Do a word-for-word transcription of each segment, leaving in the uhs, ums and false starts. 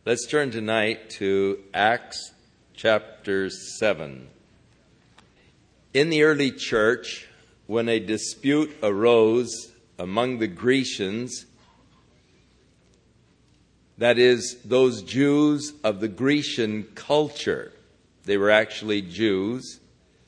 Let's turn tonight to Acts chapter seven. In the early church, when a dispute arose among the Grecians, that is, those Jews of the Grecian culture, they were actually Jews,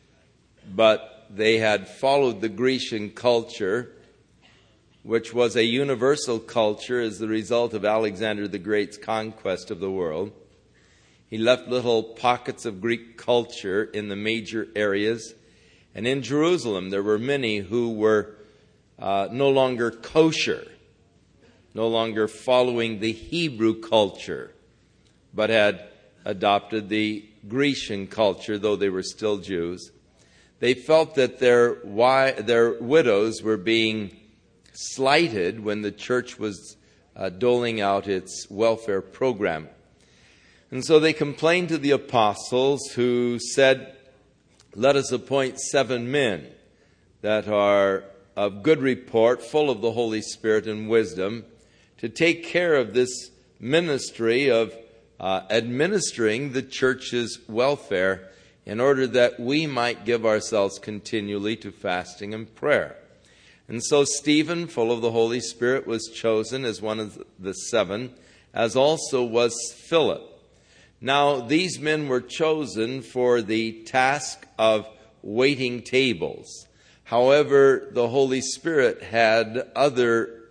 but they had followed the Grecian culture, which was a universal culture as the result of Alexander the Great's conquest of the world. He left little pockets of Greek culture in the major areas. And in Jerusalem, there were many who were uh, no longer kosher, no longer following the Hebrew culture, but had adopted the Grecian culture, though they were still Jews. They felt that their, wi- their widows were being slighted when the church was uh, doling out its welfare program. And so they complained to the apostles, who said, "Let us appoint seven men that are of good report, full of the Holy Spirit and wisdom, to take care of this ministry of uh, administering the church's welfare, in order that we might give ourselves continually to fasting and prayer." And so Stephen, full of the Holy Spirit, was chosen as one of the seven, as also was Philip. Now, these men were chosen for the task of waiting tables. However, the Holy Spirit had other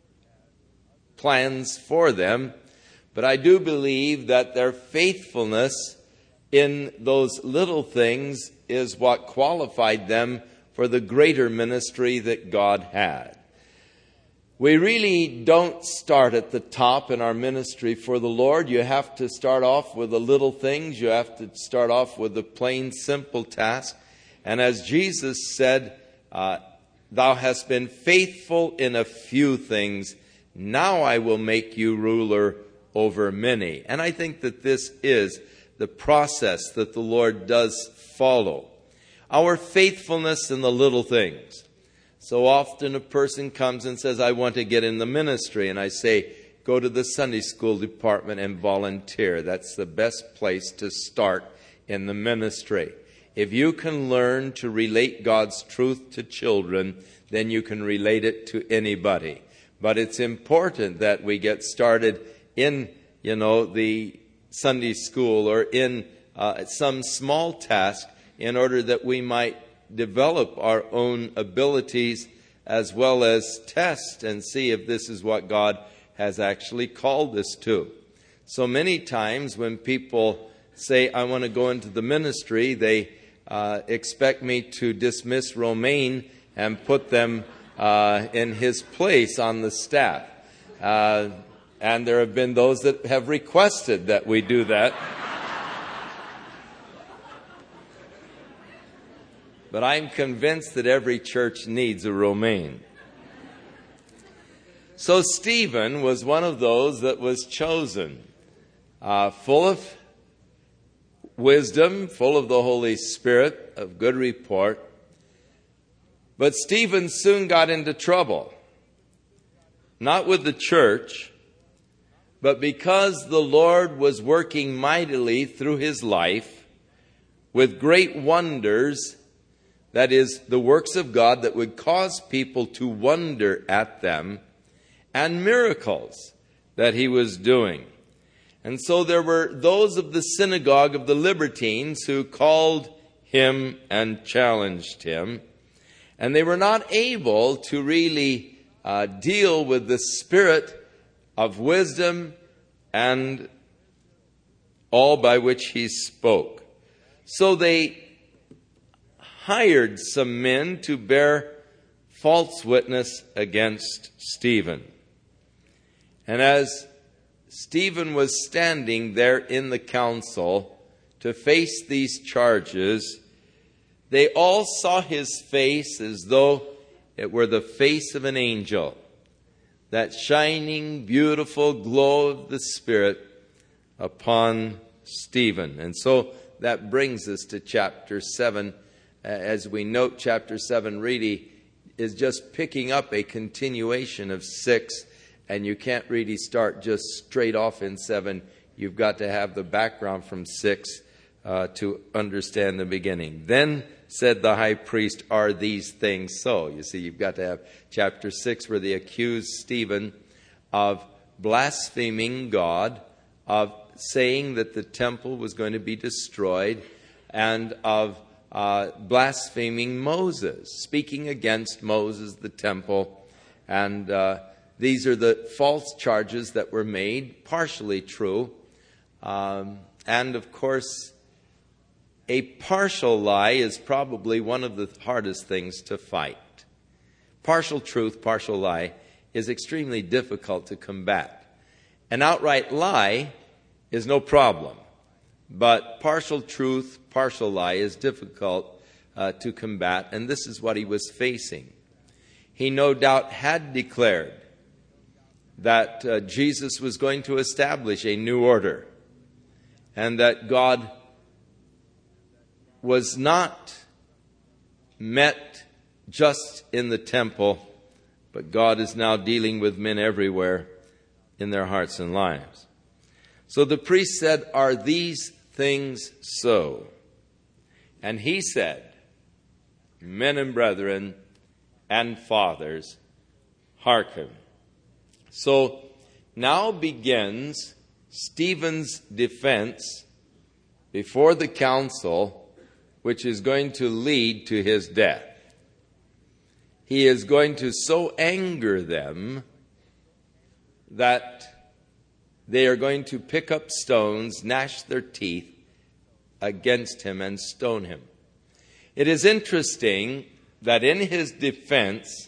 plans for them, but I do believe that their faithfulness in those little things is what qualified them for the greater ministry that God had. We really don't start at the top in our ministry for the Lord. You have to start off with the little things. You have to start off with the plain, simple task. And as Jesus said, uh, "Thou hast been faithful in a few things. Now I will make you ruler over many." And I think that this is the process that the Lord does follow. Our faithfulness in the little things. So often a person comes and says, "I want to get in the ministry." And I say, "Go to the Sunday school department and volunteer. That's the best place to start in the ministry." If you can learn to relate God's truth to children, then you can relate it to anybody. But it's important that we get started in, you know, the Sunday school or in uh, some small task, in order that we might develop our own abilities, as well as test and see if this is what God has actually called us to. So many times when people say, "I want to go into the ministry," they uh, expect me to dismiss Romaine and put them uh, in his place on the staff. Uh, and there have been those that have requested that we do that. But I'm convinced that every church needs a Romaine. So Stephen was one of those that was chosen, uh, full of wisdom, full of the Holy Spirit, of good report. But Stephen soon got into trouble. Not with the church, but because the Lord was working mightily through his life with great wonders. That is, the works of God that would cause people to wonder at them, and miracles that he was doing. And so there were those of the synagogue of the Libertines who called him and challenged him. And they were not able to really uh, deal with the spirit of wisdom and all by which he spoke. So they hired some men to bear false witness against Stephen. And as Stephen was standing there in the council to face these charges, they all saw his face as though it were the face of an angel, that shining, beautiful glow of the Spirit upon Stephen. And so that brings us to chapter seven. As we note, chapter seven really is just picking up a continuation of six, and you can't really start just straight off in seven. you've got to have the background from six uh, to understand the beginning. Then said the high priest, are these things so? You see, you've got to have chapter six where they accuse Stephen of blaspheming God, of saying that the temple was going to be destroyed, and of uh, blaspheming Moses, speaking against Moses, the temple. And uh, these are the false charges that were made, partially true. Um, and of course, a partial lie is probably one of the hardest things to fight. Partial truth, partial lie is extremely difficult to combat. An outright lie is no problem, but partial truth, partial lie is difficult uh, to combat, and this is what he was facing. He no doubt had declared that uh, Jesus was going to establish a new order, and that God was not met just in the temple, but God is now dealing with men everywhere in their hearts and lives. So the priest said, are these things so? And he said, men and brethren and fathers, hearken. So now begins Stephen's defense before the council, which is going to lead to his death. He is going to so anger them that they are going to pick up stones, gnash their teeth against him, and stone him. It is interesting that in his defense,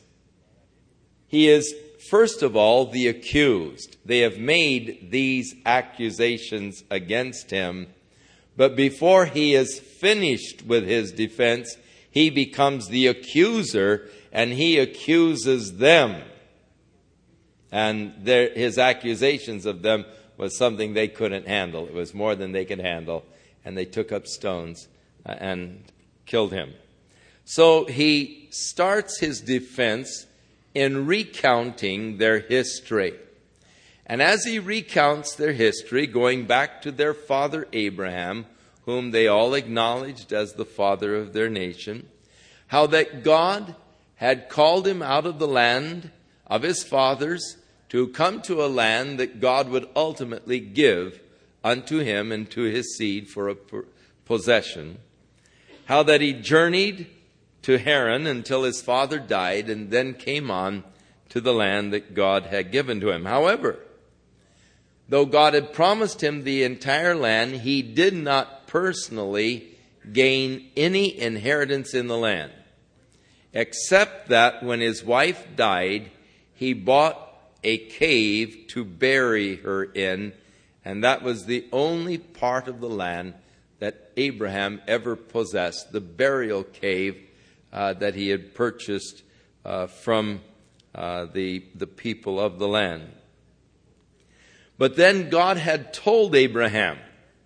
he is, first of all, the accused. They have made these accusations against him, but before he is finished with his defense, he becomes the accuser, and he accuses them. And their, his accusations of them was something they couldn't handle. It was more than they could handle. And they took up stones and killed him. So he starts his defense in recounting their history. And as he recounts their history, going back to their father Abraham, whom they all acknowledged as the father of their nation, how that God had called him out of the land of his fathers to come to a land that God would ultimately give unto him and to his seed for a possession. How that he journeyed to Haran until his father died and then came on to the land that God had given to him. However, though God had promised him the entire land, he did not personally gain any inheritance in the land, except that when his wife died, he bought a cave to bury her in, and that was the only part of the land that Abraham ever possessed, the burial cave uh, that he had purchased uh, from uh, the, the people of the land. But then God had told Abraham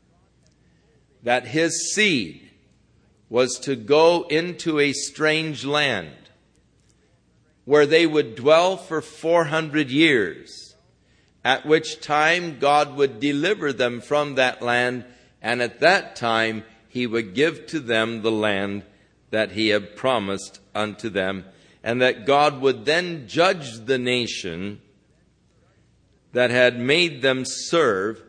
that his seed was to go into a strange land where they would dwell for four hundred years, at which time God would deliver them from that land, and at that time he would give to them the land that he had promised unto them, and that God would then judge the nation that had made them serve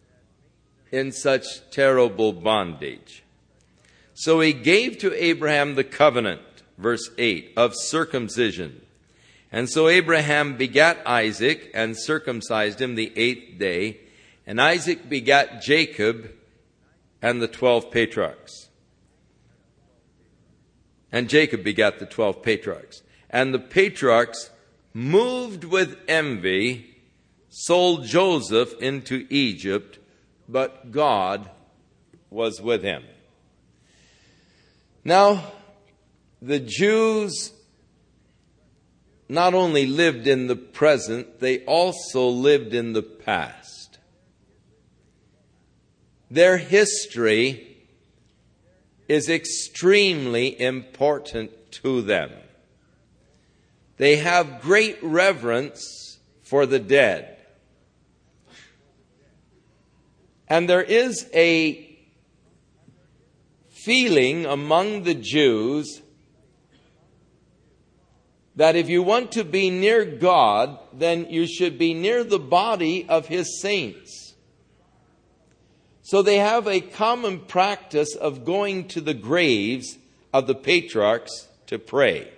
in such terrible bondage. So he gave to Abraham the covenant, verse eight, of circumcision. And so Abraham begat Isaac and circumcised him the eighth day. And Isaac begat Jacob and the twelve patriarchs. And Jacob begat the twelve patriarchs. And the patriarchs, moved with envy, sold Joseph into Egypt, but God was with him. Now, the Jews not only lived in the present, they also lived in the past. Their history is extremely important to them. They have great reverence for the dead. And there is a feeling among the Jews that if you want to be near God, then you should be near the body of His saints. So they have a common practice of going to the graves of the patriarchs to pray.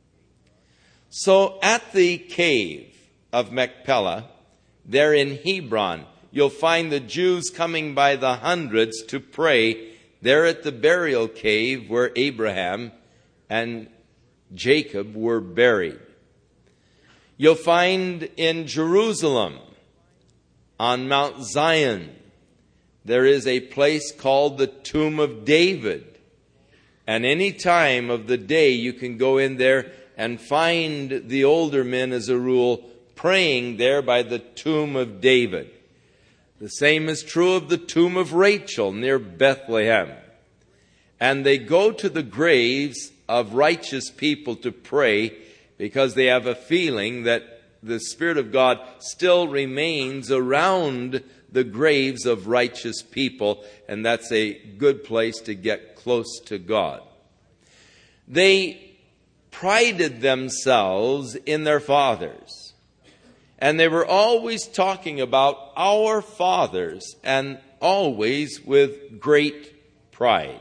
So at the cave of Machpelah, there in Hebron, you'll find the Jews coming by the hundreds to pray there at the burial cave where Abraham and Jacob were buried. You'll find in Jerusalem, on Mount Zion, there is a place called the Tomb of David. And any time of the day you can go in there and find the older men, as a rule, praying there by the Tomb of David. The same is true of the Tomb of Rachel near Bethlehem. And they go to the graves of righteous people to pray because they have a feeling that the Spirit of God still remains around the graves of righteous people, and that's a good place to get close to God. They prided themselves in their fathers, and they were always talking about our fathers, and always with great pride.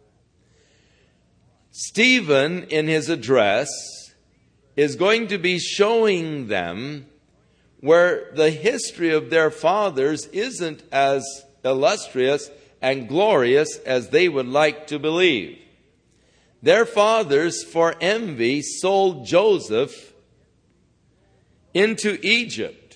Stephen, in his address, is going to be showing them where the history of their fathers isn't as illustrious and glorious as they would like to believe. Their fathers, for envy, sold Joseph into Egypt.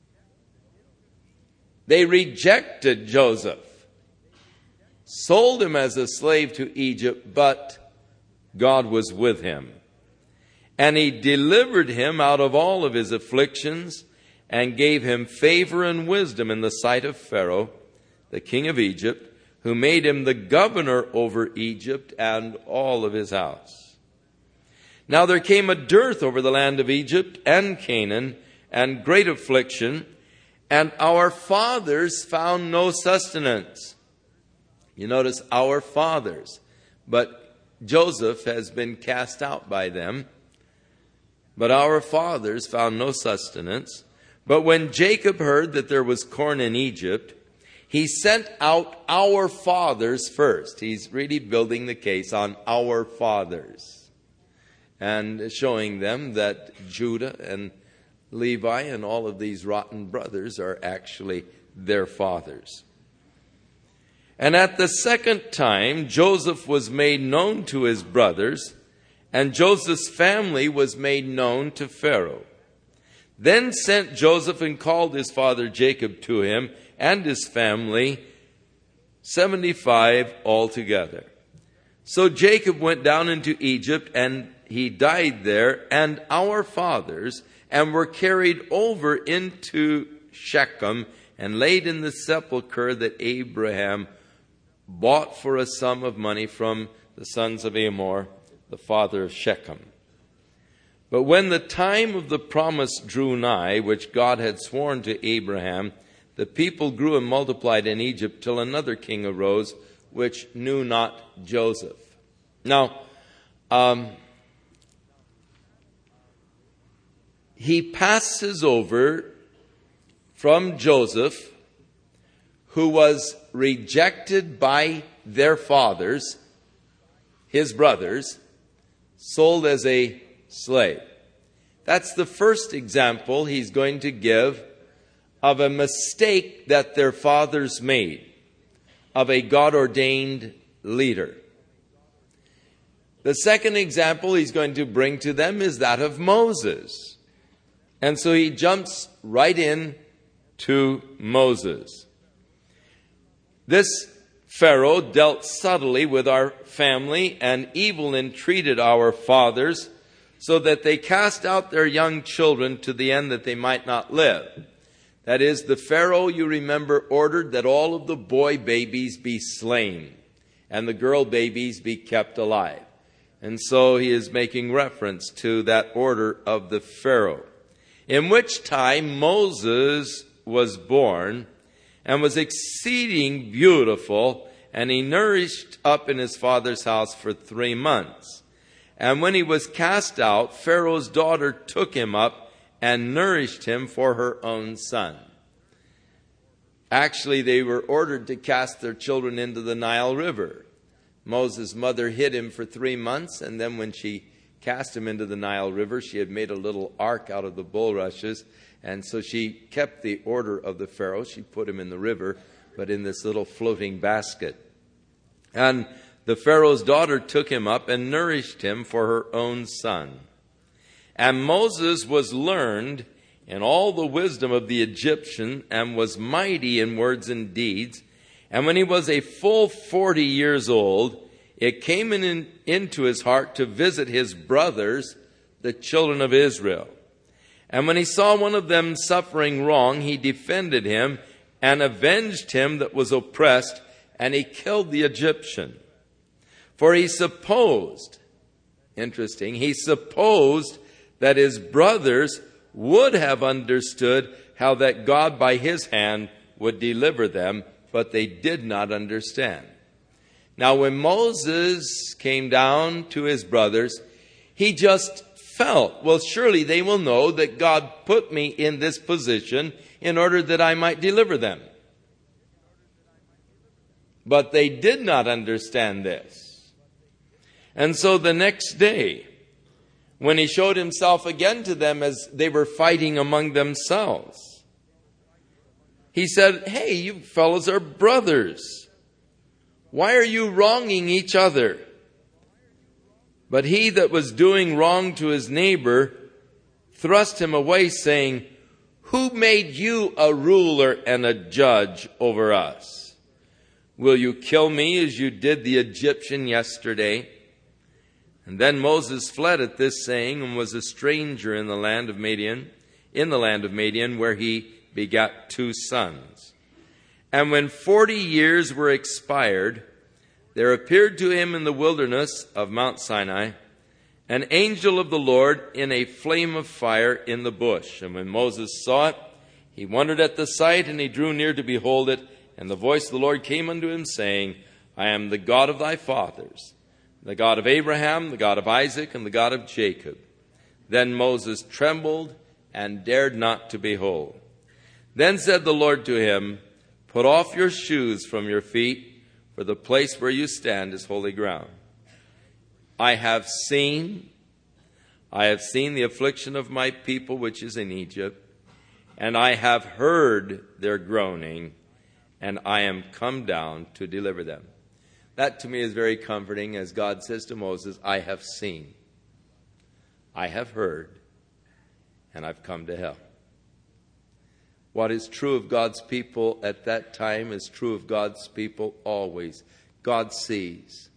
They rejected Joseph, sold him as a slave to Egypt, but God was with him. And He delivered him out of all of his afflictions and gave him favor and wisdom in the sight of Pharaoh, the king of Egypt, who made him the governor over Egypt and all of his house. Now there came a dearth over the land of Egypt and Canaan, and great affliction, and our fathers found no sustenance. You notice, our fathers. But Joseph has been cast out by them. But our fathers found no sustenance. But when Jacob heard that there was corn in Egypt, he sent out our fathers first. He's really building the case on our fathers and showing them that Judah and Levi and all of these rotten brothers are actually their fathers. And at the second time, Joseph was made known to his brothers, and Joseph's family was made known to Pharaoh. Then sent Joseph and called his father Jacob to him and his family, seventy-five altogether. So Jacob went down into Egypt, and he died there, and our fathers, and were carried over into Shechem and laid in the sepulchre that Abraham bought for a sum of money from the sons of Hamor, the father of Shechem. But when the time of the promise drew nigh, which God had sworn to Abraham, the people grew and multiplied in Egypt till another king arose, which knew not Joseph. Now, um, he passes over from Joseph, who was rejected by their fathers, his brothers, sold as a slave. That's the first example he's going to give of a mistake that their fathers made, of a God-ordained leader. The second example he's going to bring to them is that of Moses. And so he jumps right in to Moses. This Pharaoh dealt subtly with our family and evil entreated our fathers, so that they cast out their young children to the end that they might not live. That is, the Pharaoh, you remember, ordered that all of the boy babies be slain and the girl babies be kept alive. And so he is making reference to that order of the Pharaoh. In which time Moses was born, and was exceeding beautiful, and he nourished up in his father's house for three months. And when he was cast out, Pharaoh's daughter took him up and nourished him for her own son. Actually, they were ordered to cast their children into the Nile River. Moses' mother hid him for three months, and then when she cast him into the Nile River, she had made a little ark out of the bulrushes, and so she kept the order of the Pharaoh. She put him in the river, but in this little floating basket. And the Pharaoh's daughter took him up and nourished him for her own son. And Moses was learned in all the wisdom of the Egyptian, and was mighty in words and deeds. And when he was a full forty years old, it came in, into his heart to visit his brothers, the children of Israel. And when he saw one of them suffering wrong, he defended him and avenged him that was oppressed, and he killed the Egyptian. For he supposed, interesting, he supposed that his brothers would have understood how that God by his hand would deliver them, but they did not understand. Now, when Moses came down to his brothers, he just felt, well, surely they will know that God put me in this position in order that I might deliver them. But they did not understand this. And so the next day, when he showed himself again to them as they were fighting among themselves, he said, hey, you fellows are brothers. Why are you wronging each other? But he that was doing wrong to his neighbor thrust him away, saying, who made you a ruler and a judge over us? Will you kill me as you did the Egyptian yesterday? And then Moses fled at this saying, and was a stranger in the land of Midian, in the land of Midian, where he begat two sons. And when forty years were expired, there appeared to him in the wilderness of Mount Sinai an angel of the Lord in a flame of fire in the bush. And when Moses saw it, he wondered at the sight, and he drew near to behold it. And the voice of the Lord came unto him, saying, I am the God of thy fathers, the God of Abraham, the God of Isaac, and the God of Jacob. Then Moses trembled and dared not to behold. Then said the Lord to him, put off your shoes from your feet, for the place where you stand is holy ground. I have seen, I have seen the affliction of my people which is in Egypt, and I have heard their groaning, and I am come down to deliver them. That to me is very comforting, as God says to Moses, I have seen, I have heard, and I've come to help. What is true of God's people at that time is true of God's people always. God sees,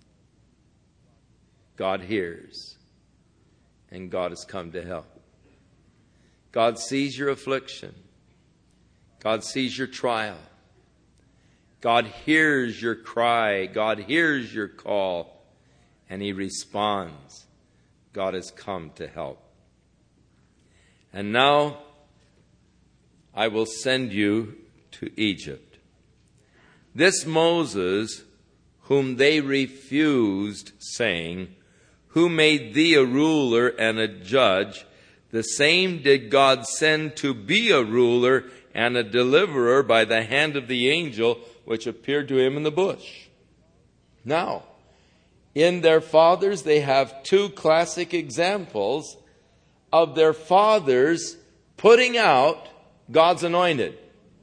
God hears, and God has come to help. God sees your affliction. God sees your trial. God hears your cry. God hears your call, and he responds. God has come to help. And now I will send you to Egypt. This Moses, whom they refused, saying, who made thee a ruler and a judge, the same did God send to be a ruler and a deliverer by the hand of the angel which appeared to him in the bush. Now, in their fathers, they have two classic examples of their fathers putting out God's anointed.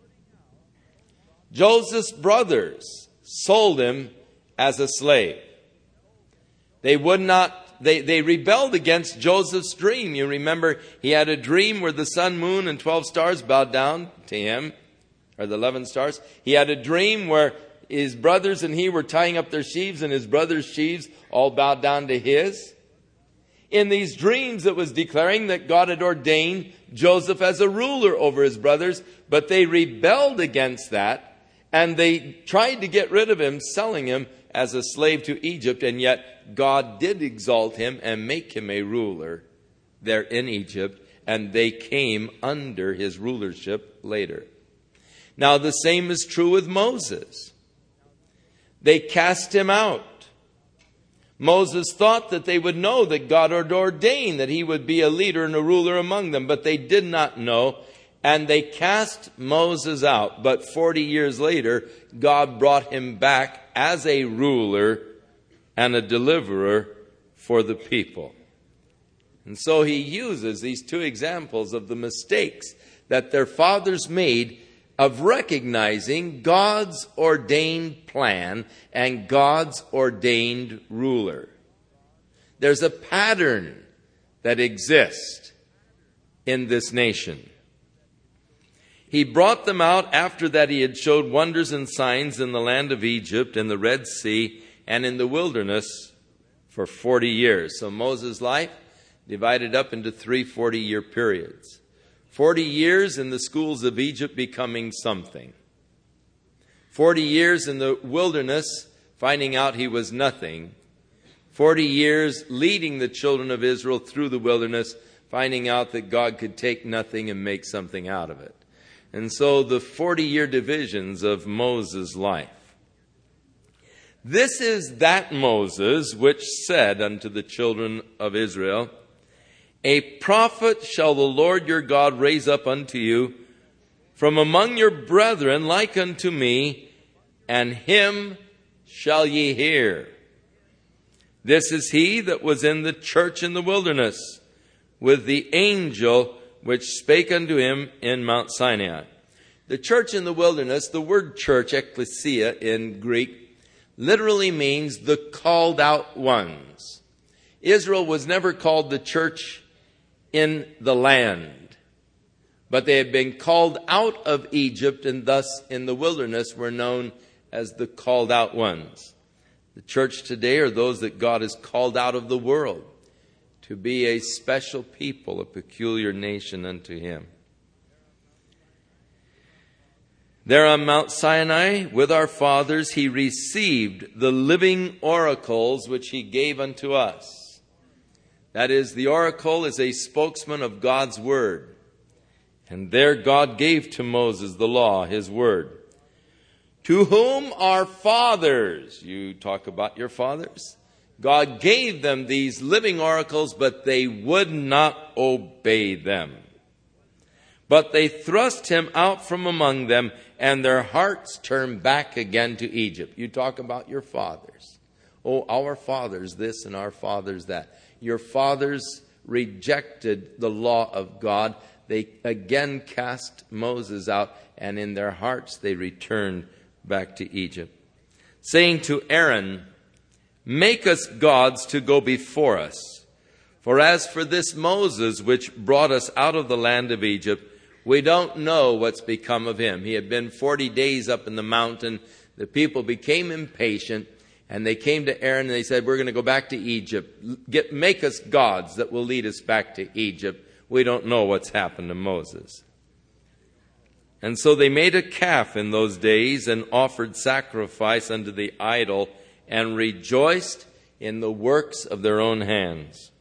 Joseph's brothers sold him as a slave. They would not, they, they rebelled against Joseph's dream. You remember he had a dream where the sun, moon, and twelve stars bowed down to him, or the eleven stars. He had a dream where his brothers and he were tying up their sheaves, and his brothers' sheaves all bowed down to his. In these dreams, it was declaring that God had ordained Joseph as a ruler over his brothers, but they rebelled against that, and they tried to get rid of him, selling him as a slave to Egypt, and yet God did exalt him and make him a ruler there in Egypt, and they came under his rulership later. Now the same is true with Moses. They cast him out. Moses thought that they would know that God had ordained that he would be a leader and a ruler among them, but they did not know, and they cast Moses out. But forty years later, God brought him back as a ruler and a deliverer for the people. And so he uses these two examples of the mistakes that their fathers made of recognizing God's ordained plan and God's ordained ruler. There's a pattern that exists in this nation. He brought them out after that he had showed wonders and signs in the land of Egypt, in the Red Sea, and in the wilderness for forty years. So Moses' life divided up into three forty-year periods. Forty years in the schools of Egypt becoming something. Forty years in the wilderness finding out he was nothing. Forty years leading the children of Israel through the wilderness, finding out that God could take nothing and make something out of it. And so the forty-year divisions of Moses' life. This is that Moses which said unto the children of Israel, A prophet shall the Lord your God raise up unto you from among your brethren like unto me, and him shall ye hear. This is he that was in the church in the wilderness, with the angel which spake unto him in Mount Sinai. The church in the wilderness, the word church, ecclesia in Greek, literally means the called out ones. Israel was never called the church in the land, but they had been called out of Egypt, and thus in the wilderness were known as the called out ones. The church today are those that God has called out of the world to be a special people, a peculiar nation unto him. There on Mount Sinai with our fathers he received the living oracles which he gave unto us. That is, the oracle is a spokesman of God's word. And there God gave to Moses the law, his word. To whom our fathers, you talk about your fathers, God gave them these living oracles, but they would not obey them. But they thrust him out from among them, and their hearts turned back again to Egypt. You talk about your fathers. Oh, our fathers this and our fathers that. Your fathers rejected the law of God. They again cast Moses out, and in their hearts they returned back to Egypt, saying to Aaron, Make us gods to go before us. For as for this Moses, which brought us out of the land of Egypt, we don't know what's become of him. He had been forty days up in the mountain. The people became impatient, and they came to Aaron and they said, We're going to go back to Egypt. Get, make us gods that will lead us back to Egypt. We don't know what's happened to Moses. And so they made a calf in those days and offered sacrifice unto the idol and rejoiced in the works of their own hands.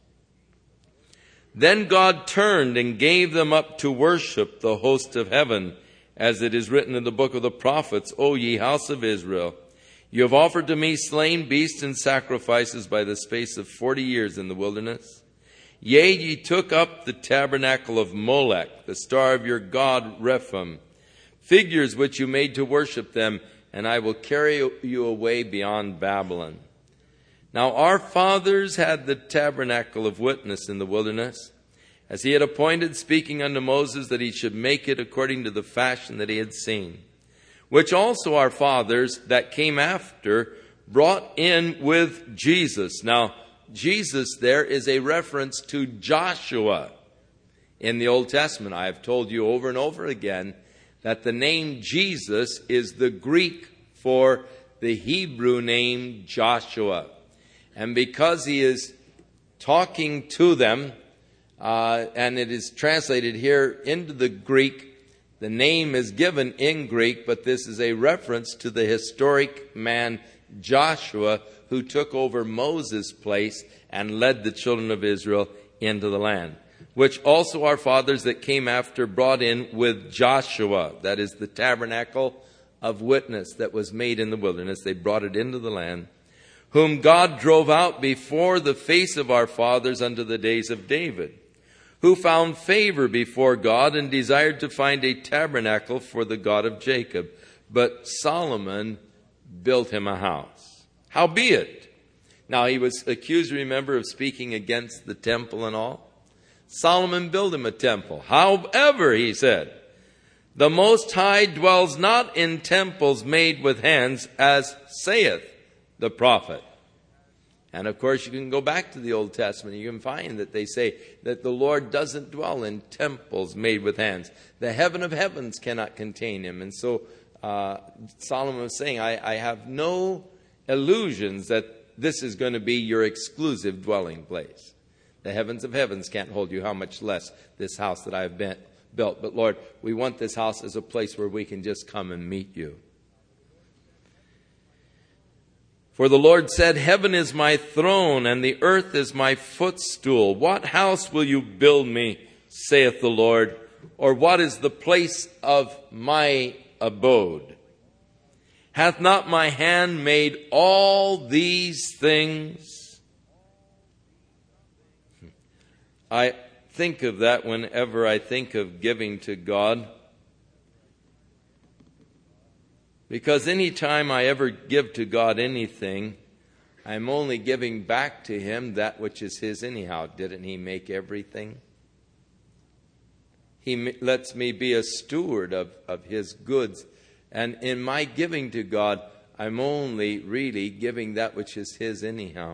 Then God turned and gave them up to worship the host of heaven, as it is written in the book of the prophets, O ye house of Israel, you have offered to me slain beasts and sacrifices by the space of forty years in the wilderness. Yea, ye took up the tabernacle of Molech, the star of your god Rephaim, figures which you made to worship them, and I will carry you away beyond Babylon. Now our fathers had the tabernacle of witness in the wilderness, as he had appointed, speaking unto Moses that he should make it according to the fashion that he had seen, which also our fathers that came after brought in with Jesus. Now, Jesus there is a reference to Joshua in the Old Testament. I have told you over and over again that the name Jesus is the Greek for the Hebrew name Joshua. And because he is talking to them, uh, and it is translated here into the Greek, the name is given in Greek, but this is a reference to the historic man Joshua, who took over Moses' place and led the children of Israel into the land. which also our fathers that came after brought in with Joshua. That is the tabernacle of witness that was made in the wilderness. They brought it into the land, whom God drove out before the face of our fathers unto the days of David, who found favor before God and desired to find a tabernacle for the God of Jacob. But Solomon built him a house. Howbeit, now he was accused, remember, of speaking against the temple and all. Solomon built him a temple. However, he said, the Most High dwells not in temples made with hands, as saith the prophet. And of course, you can go back to the Old Testament. You can find that they say that the Lord doesn't dwell in temples made with hands. The heaven of heavens cannot contain him. And so uh, Solomon was saying, I, I have no illusions that this is going to be your exclusive dwelling place. The heavens of heavens can't hold you, how much less this house that I have been, built. But Lord, we want this house as a place where we can just come and meet you. For the Lord said, heaven is my throne, and the earth is my footstool. What house will you build me, saith the Lord? Or what is the place of my abode? Hath not my hand made all these things? I think of that whenever I think of giving to God. Because any time I ever give to God anything, I'm only giving back to him that which is his anyhow. Didn't he make everything? He lets me be a steward of, of his goods. And in my giving to God, I'm only really giving that which is his anyhow.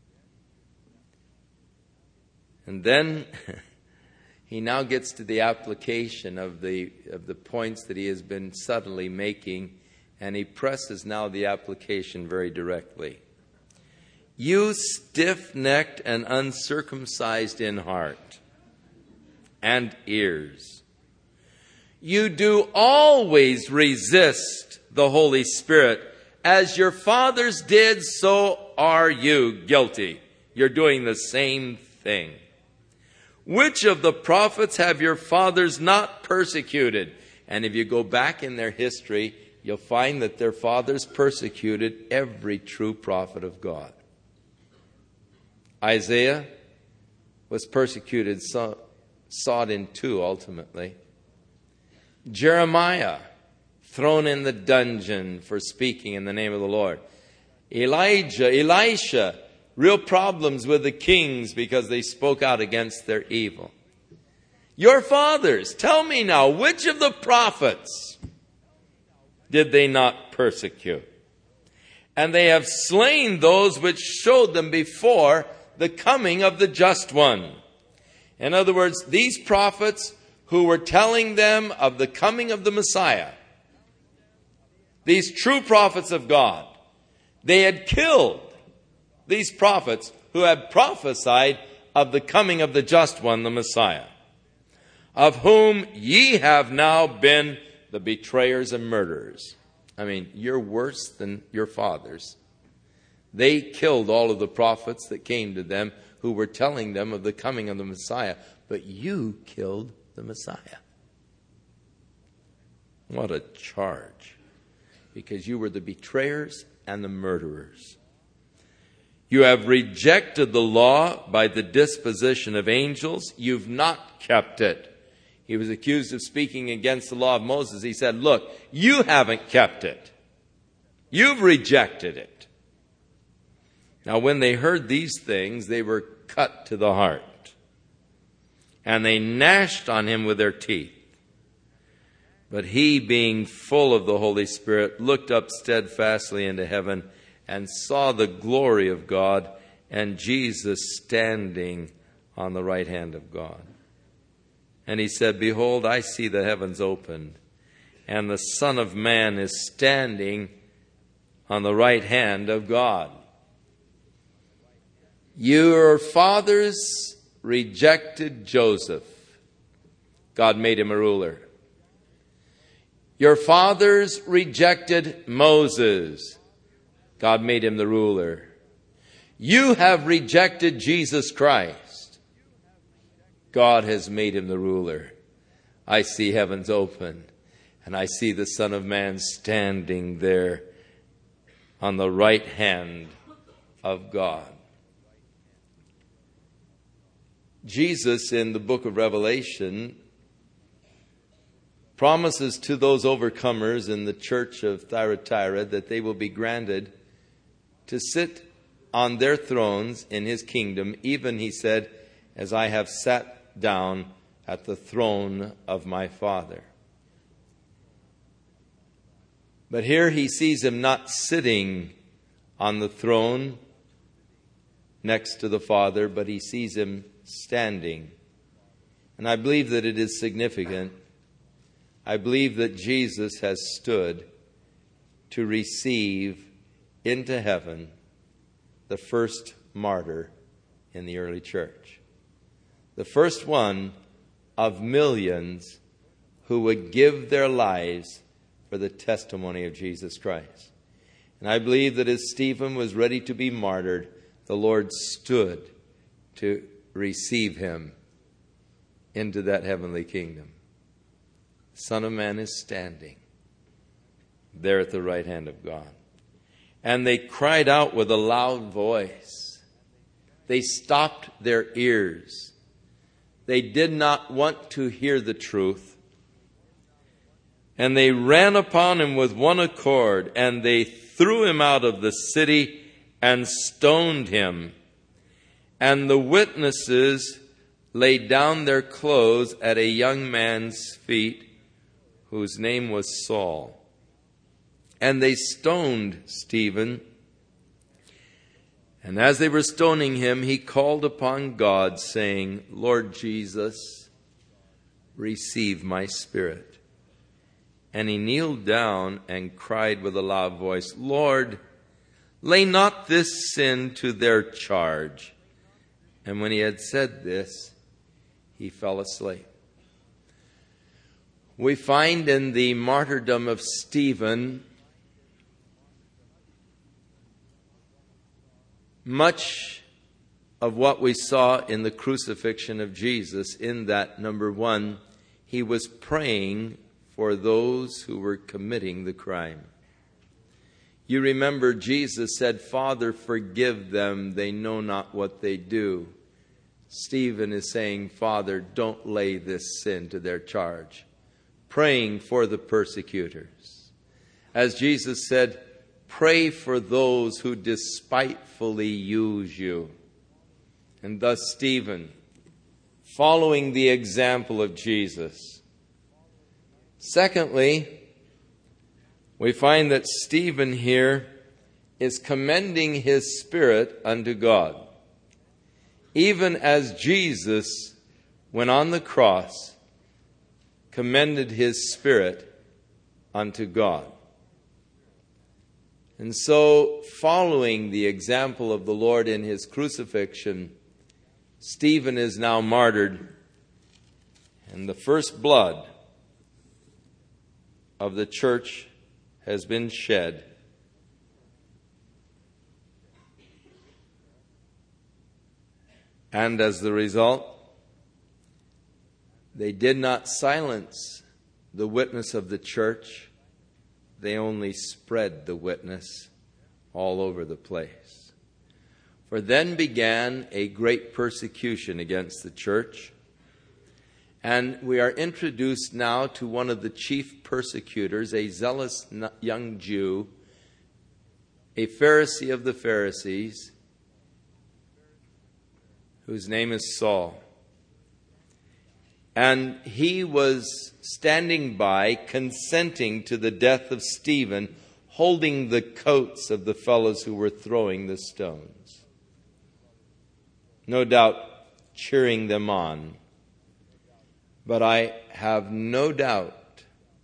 And then he now gets to the application of the of the points that he has been subtly making. And he presses now the application very directly. You stiff-necked and uncircumcised in heart and ears, you do always resist the Holy Spirit. As your fathers did, so are you guilty. You're doing the same thing. Which of the prophets have your fathers not persecuted? And if you go back in their history, you'll find that their fathers persecuted every true prophet of God. Isaiah was persecuted, saw, sawed in two ultimately. Jeremiah, thrown in the dungeon for speaking in the name of the Lord. Elijah, Elisha, real problems with the kings because they spoke out against their evil. Your fathers, tell me now, which of the prophets did they not persecute? And they have slain those which showed them before the coming of the just one. In other words, these prophets who were telling them of the coming of the Messiah, these true prophets of God, they had killed these prophets who had prophesied of the coming of the just one, the Messiah, of whom ye have now been the betrayers and murderers. I mean, you're worse than your fathers. They killed all of the prophets that came to them who were telling them of the coming of the Messiah. But you killed the Messiah. What a charge. Because you were the betrayers and the murderers. You have rejected the law by the disposition of angels. You've not kept it. He was accused of speaking against the law of Moses. He said, look, you haven't kept it. You've rejected it. Now, when they heard these things, they were cut to the heart. And they gnashed on him with their teeth. But he, being full of the Holy Spirit, looked up steadfastly into heaven and saw the glory of God and Jesus standing on the right hand of God. And he said, behold, I see the heavens opened, and the Son of Man is standing on the right hand of God. Your fathers rejected Joseph. God made him a ruler. Your fathers rejected Moses. God made him the ruler. You have rejected Jesus Christ. God has made him the ruler. I see heavens open, and I see the Son of Man standing there on the right hand of God. Jesus, in the book of Revelation, promises to those overcomers in the church of Thyatira that they will be granted to sit on their thrones in his kingdom, even, he said, as I have sat down at the throne of my Father. But here he sees him not sitting on the throne next to the Father, but he sees him standing. And I believe that it is significant. I believe that Jesus has stood to receive into heaven the first martyr in the early church. The first one of millions who would give their lives for the testimony of Jesus Christ. And I believe that as Stephen was ready to be martyred, the Lord stood to receive him into that heavenly kingdom. The Son of Man is standing there at the right hand of God. And they cried out with a loud voice. They stopped their ears. They did not want to hear the truth. And they ran upon him with one accord, and they threw him out of the city and stoned him. And the witnesses laid down their clothes at a young man's feet, whose name was Saul. And they stoned Stephen. And as they were stoning him, he called upon God, saying, Lord Jesus, receive my spirit. And he kneeled down and cried with a loud voice, Lord, lay not this sin to their charge. And when he had said this, he fell asleep. We find in the martyrdom of Stephen much of what we saw in the crucifixion of Jesus, in that, number one, he was praying for those who were committing the crime. You remember Jesus said, Father, forgive them, they know not what they do. Stephen is saying, Father, don't lay this sin to their charge. Praying for the persecutors. As Jesus said, pray for those who despitefully use you. And thus Stephen, following the example of Jesus. Secondly, we find that Stephen here is commending his spirit unto God. Even as Jesus, when on the cross, commended his spirit unto God. And so, following the example of the Lord in his crucifixion, Stephen is now martyred, and the first blood of the church has been shed. And as the result, they did not silence the witness of the church. They only spread the witness all over the place. For then began a great persecution against the church. And we are introduced now to one of the chief persecutors, a zealous young Jew, a Pharisee of the Pharisees, whose name is Saul. And he was standing by, consenting to the death of Stephen, holding the coats of the fellows who were throwing the stones. No doubt cheering them on. But I have no doubt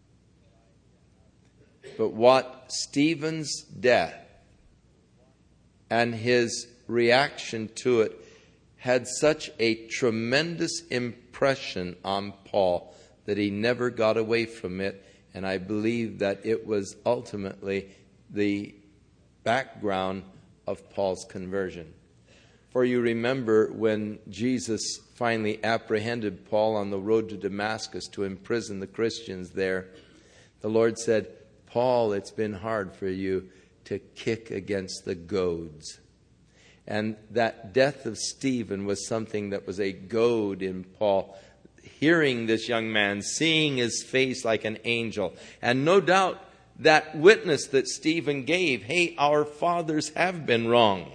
but what Stephen's death and his reaction to it had such a tremendous impression on Paul that he never got away from it. And I believe that it was ultimately the background of Paul's conversion. For you remember when Jesus finally apprehended Paul on the road to Damascus to imprison the Christians there, the Lord said, Paul, it's been hard for you to kick against the goads. And that death of Stephen was something that was a goad in Paul. Hearing this young man, seeing his face like an angel, and no doubt that witness that Stephen gave, hey, our fathers have been wrong.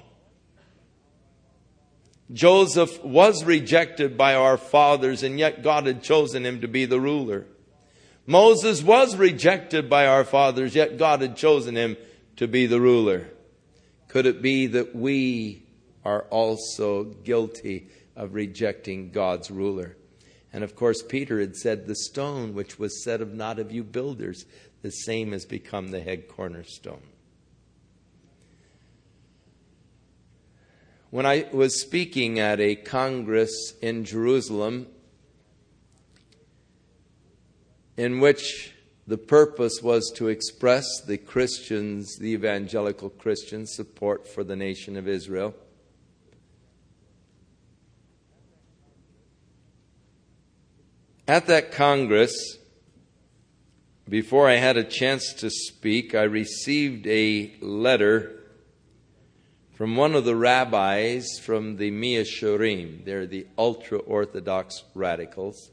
Joseph was rejected by our fathers, and yet God had chosen him to be the ruler. Moses was rejected by our fathers, yet God had chosen him to be the ruler. Could it be that we are also guilty of rejecting God's ruler? And of course, Peter had said, the stone which was said of not of you builders, the same has become the head cornerstone. When I was speaking at a congress in Jerusalem, in which the purpose was to express the Christians, the evangelical Christians' support for the nation of Israel, at that congress, before I had a chance to speak, I received a letter from one of the rabbis from the Me'ashurim. They're the ultra-Orthodox radicals.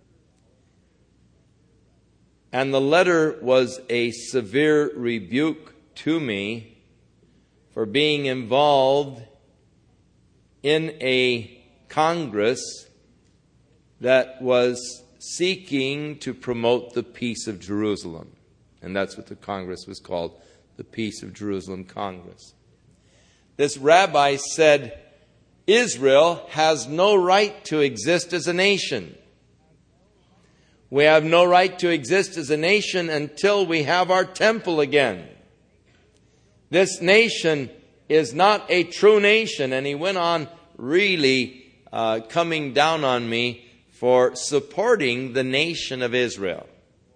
And the letter was a severe rebuke to me for being involved in a congress that was seeking to promote the peace of Jerusalem. And that's what the congress was called, the Peace of Jerusalem Congress. This rabbi said, Israel has no right to exist as a nation. We have no right to exist as a nation until we have our temple again. This nation is not a true nation. And he went on really uh, coming down on me for supporting the nation of Israel.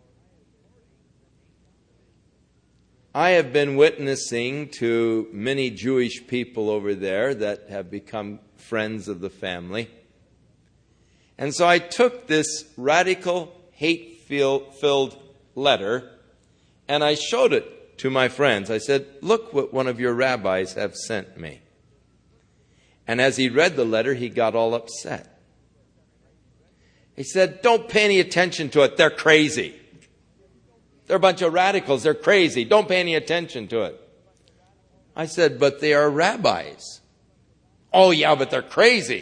I have been witnessing to many Jewish people over there that have become friends of the family. And so I took this radical, hate-filled letter and I showed it to my friends. I said, look what one of your rabbis have sent me. And as he read the letter, he got all upset. He said, don't pay any attention to it. They're crazy. They're a bunch of radicals. They're crazy. Don't pay any attention to it. I said, but they are rabbis. Oh, yeah, but they're crazy.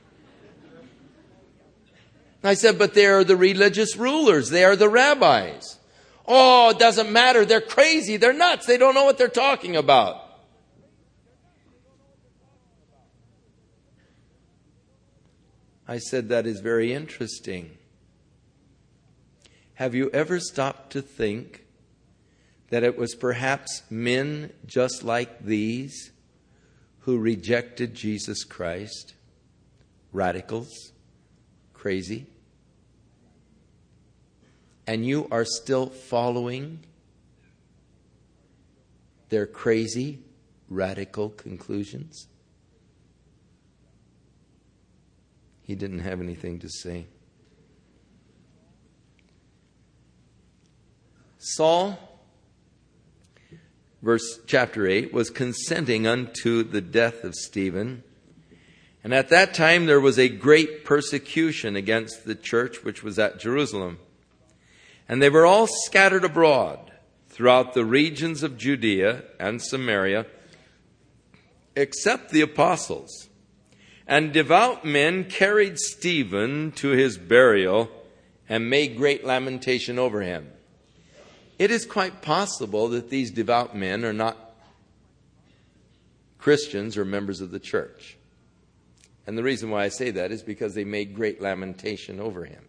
I said, but they are the religious rulers. They are the rabbis. Oh, it doesn't matter. They're crazy. They're nuts. They don't know what they're talking about. I said, that is very interesting. Have you ever stopped to think that it was perhaps men just like these who rejected Jesus Christ? Radicals, crazy. And you are still following their crazy, radical conclusions? He didn't have anything to say. Saul, verse chapter eight, was consenting unto the death of Stephen. And at that time there was a great persecution against the church which was at Jerusalem. And they were all scattered abroad throughout the regions of Judea and Samaria, except the apostles. And devout men carried Stephen to his burial and made great lamentation over him. It is quite possible that these devout men are not Christians or members of the church. And the reason why I say that is because they made great lamentation over him.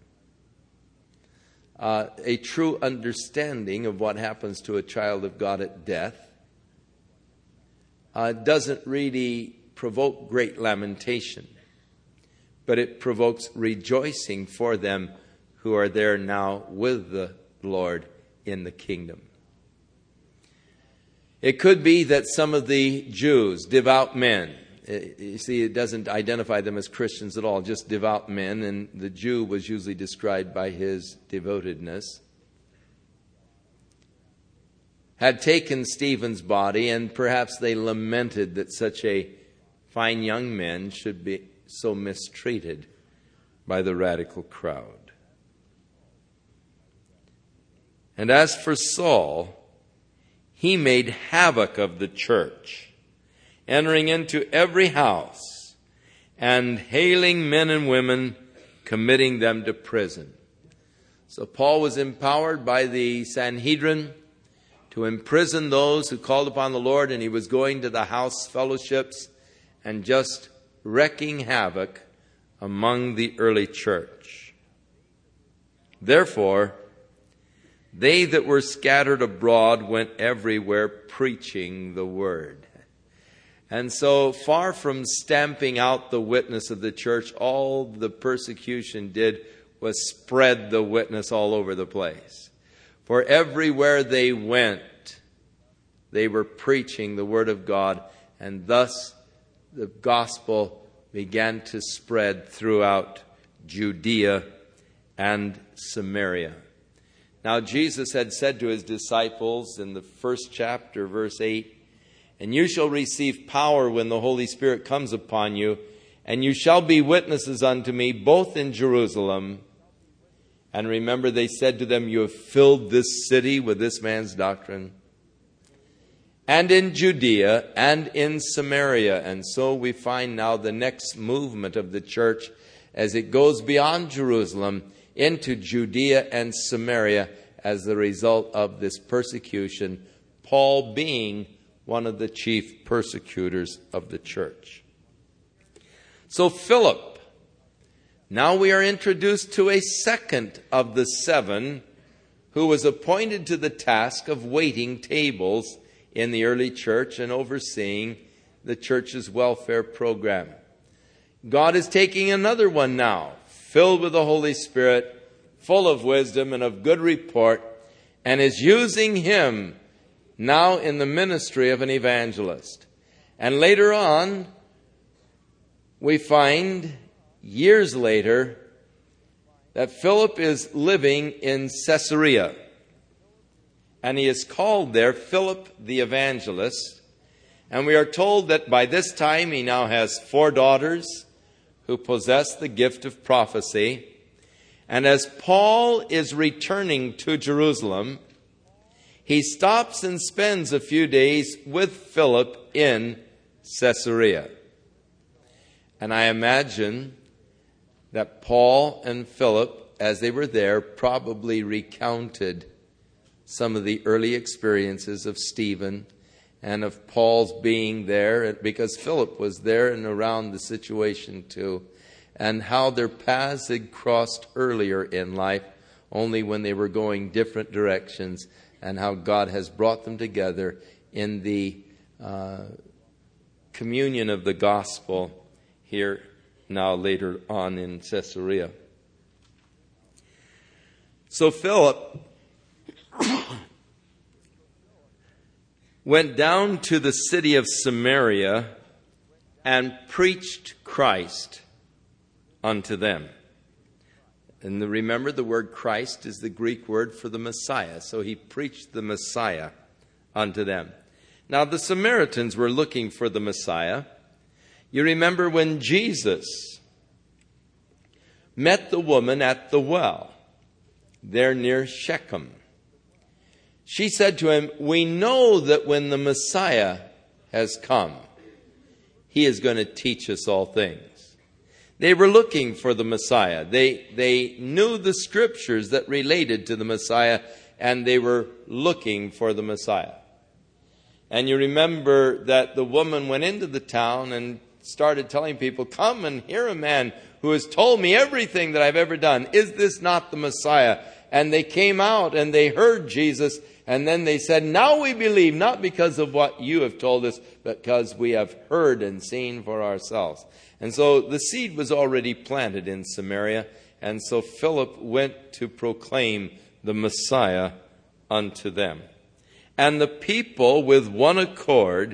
Uh, a true understanding of what happens to a child of God at death uh, doesn't really provoke great lamentation, but it provokes rejoicing for them who are there now with the Lord in the kingdom. It could be that some of the Jews, devout men, You see, it doesn't identify them as Christians at all, just devout men, and the Jew was usually described by his devotedness. Had taken Stephen's body, and perhaps they lamented that such a fine young man should be so mistreated by the radical crowd. And as for Saul, he made havoc of the church, entering into every house and hailing men and women, committing them to prison. So Paul was empowered by the Sanhedrin to imprison those who called upon the Lord, and he was going to the house fellowships and just wreaking havoc among the early church. Therefore, they that were scattered abroad went everywhere preaching the word. And so, far from stamping out the witness of the church, all the persecution did was spread the witness all over the place. For everywhere they went, they were preaching the word of God, and thus the gospel began to spread throughout Judea and Samaria. Now, Jesus had said to his disciples in the first chapter, verse eight, "And you shall receive power when the Holy Spirit comes upon you, and you shall be witnesses unto me both in Jerusalem." And remember, they said to them, "You have filled this city with this man's doctrine." "And in Judea and in Samaria." And so we find now the next movement of the church as it goes beyond Jerusalem into Judea and Samaria as the result of this persecution, Paul being one of the chief persecutors of the church. So Philip, now we are introduced to a second of the seven who was appointed to the task of waiting tables in the early church and overseeing the church's welfare program. God is taking another one now, filled with the Holy Spirit, full of wisdom and of good report, and is using him now in the ministry of an evangelist. And later on, we find, years later, that Philip is living in Caesarea. And he is called there Philip the Evangelist. And we are told that by this time he now has four daughters who possess the gift of prophecy. And as Paul is returning to Jerusalem, he stops and spends a few days with Philip in Caesarea. And I imagine that Paul and Philip, as they were there, probably recounted some of the early experiences of Stephen and of Paul's being there, because Philip was there and around the situation too, and how their paths had crossed earlier in life, only when they were going different directions, and how God has brought them together in the uh, communion of the gospel here now later on in Caesarea. So Philip went down to the city of Samaria and preached Christ unto them. And the, remember, the word Christ is the Greek word for the Messiah. So he preached the Messiah unto them. Now the Samaritans were looking for the Messiah. You remember when Jesus met the woman at the well, there near Shechem. She said to him, "We know that when the Messiah has come, he is going to teach us all things." They were looking for the Messiah. They, they knew the scriptures that related to the Messiah, and they were looking for the Messiah. And you remember that the woman went into the town and started telling people, "Come and hear a man who has told me everything that I've ever done. Is this not the Messiah?" And they came out and they heard Jesus, and then they said, "Now we believe, not because of what you have told us, but because we have heard and seen for ourselves." And so the seed was already planted in Samaria, and so Philip went to proclaim the Messiah unto them. And the people with one accord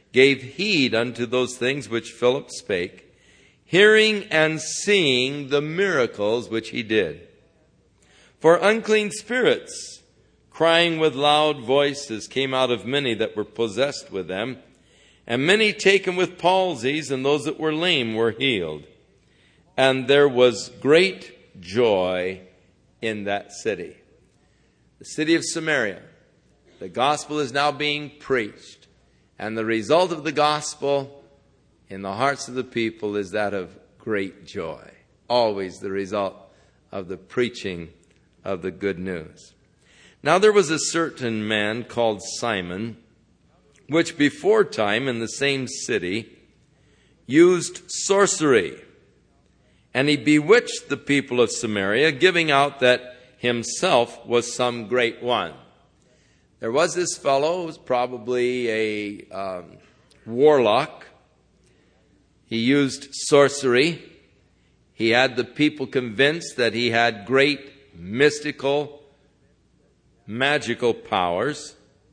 gave heed unto those things which Philip spake, hearing and seeing the miracles which he did. For unclean spirits, crying with loud voices, came out of many that were possessed with them, and many taken with palsies, and those that were lame were healed. And there was great joy in that city. The city of Samaria. The gospel is now being preached. And the result of the gospel in the hearts of the people is that of great joy. Always the result of the preaching of the good news. Now there was a certain man called Simon, which before time in the same city used sorcery. And he bewitched the people of Samaria, giving out that himself was some great one. There was this fellow who was probably a um, warlock. He used sorcery. He had the people convinced that he had great mystical, magical powers.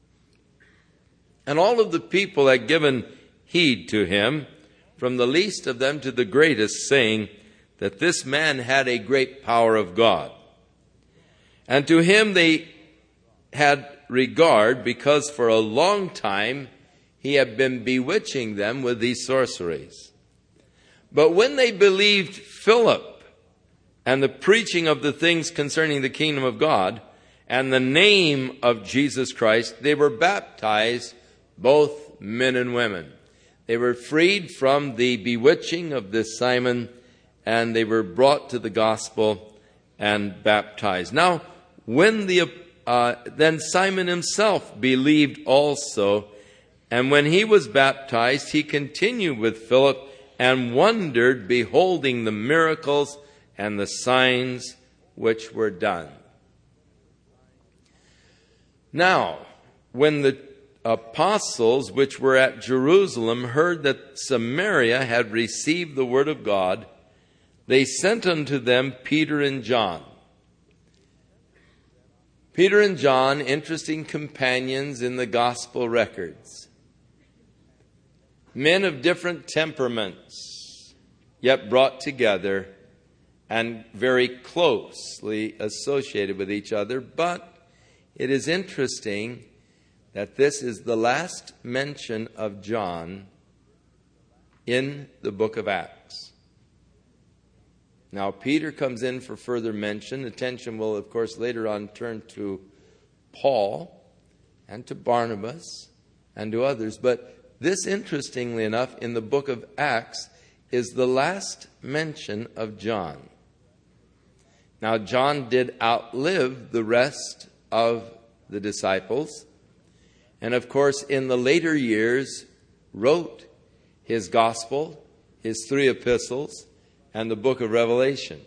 And all of the people had given heed to him, from the least of them to the greatest, saying that this man had a great power of God. And to him they had regard, because for a long time he had been bewitching them with these sorceries. But when they believed Philip and the preaching of the things concerning the kingdom of God and the name of Jesus Christ, they were baptized, both men and women. They were freed from the bewitching of this Simon, and they were brought to the gospel and baptized. Now, when the uh, then Simon himself believed also, and when he was baptized, he continued with Philip and wondered, beholding the miracles and the signs which were done. Now, when the apostles which were at Jerusalem heard that Samaria had received the word of God, they sent unto them Peter and John. Peter and John, interesting companions in the gospel records. Men of different temperaments, yet brought together and very closely associated with each other. But it is interesting that this is the last mention of John in the book of Acts. Now, Peter comes in for further mention. Attention will, of course, later on turn to Paul and to Barnabas and to others. But this, interestingly enough, in the book of Acts is the last mention of John. Now, John did outlive the rest of the disciples, and of course, in the later years, wrote his gospel, his three epistles, and the book of Revelation.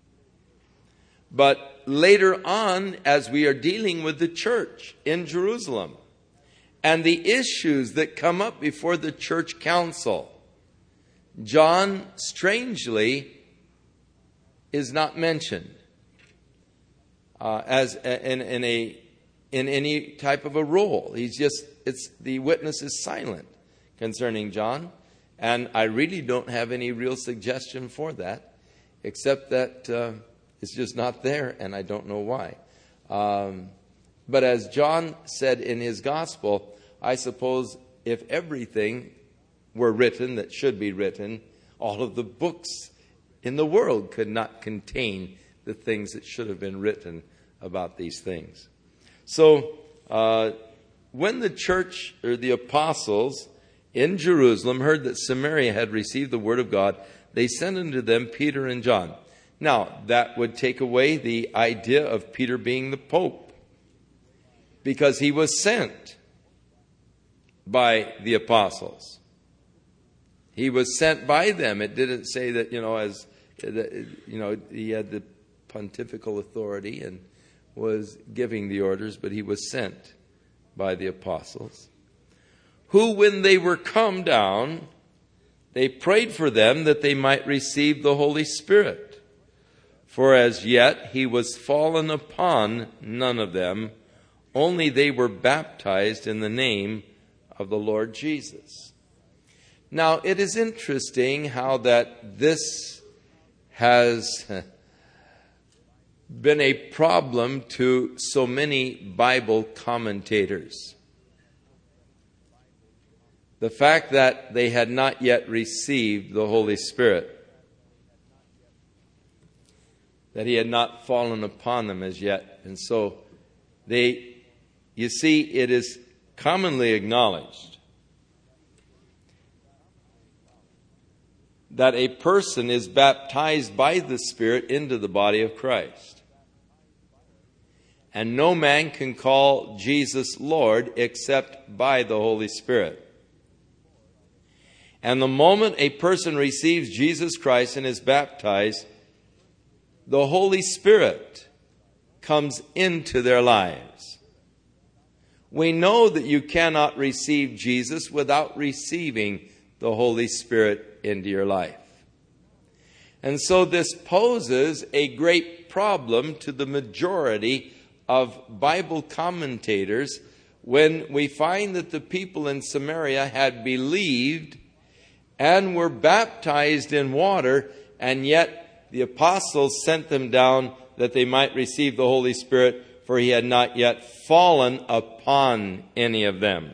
But later on, as we are dealing with the church in Jerusalem and the issues that come up before the church council, John, strangely, is not mentioned uh, as in, in a in any type of a role. He's just, it's the witness is silent concerning John. And I really don't have any real suggestion for that, except that uh, it's just not there, and I don't know why. Um, but as John said in his gospel, I suppose if everything were written that should be written, all of the books in the world could not contain the things that should have been written about these things. So uh, when the church or the apostles in Jerusalem heard that Samaria had received the word of God, they sent unto them Peter and John. Now, that would take away the idea of Peter being the Pope, because he was sent by the apostles. He was sent by them. It didn't say that, you know, as you know, he had the pontifical authority and was giving the orders, but he was sent by the apostles, who, when they were come down, they prayed for them that they might receive the Holy Spirit. For as yet he was fallen upon none of them, only they were baptized in the name of the Lord Jesus. Now, it is interesting how that this has been a problem to so many Bible commentators. The fact that they had not yet received the Holy Spirit, that He had not fallen upon them as yet. And so they, you see, it is commonly acknowledged that a person is baptized by the Spirit into the body of Christ. And no man can call Jesus Lord except by the Holy Spirit. And the moment a person receives Jesus Christ and is baptized, the Holy Spirit comes into their lives. We know that you cannot receive Jesus without receiving the Holy Spirit into your life. And so this poses a great problem to the majority of Bible commentators when we find that the people in Samaria had believed and were baptized in water, and yet the apostles sent them down that they might receive the Holy Spirit, for He had not yet fallen upon any of them.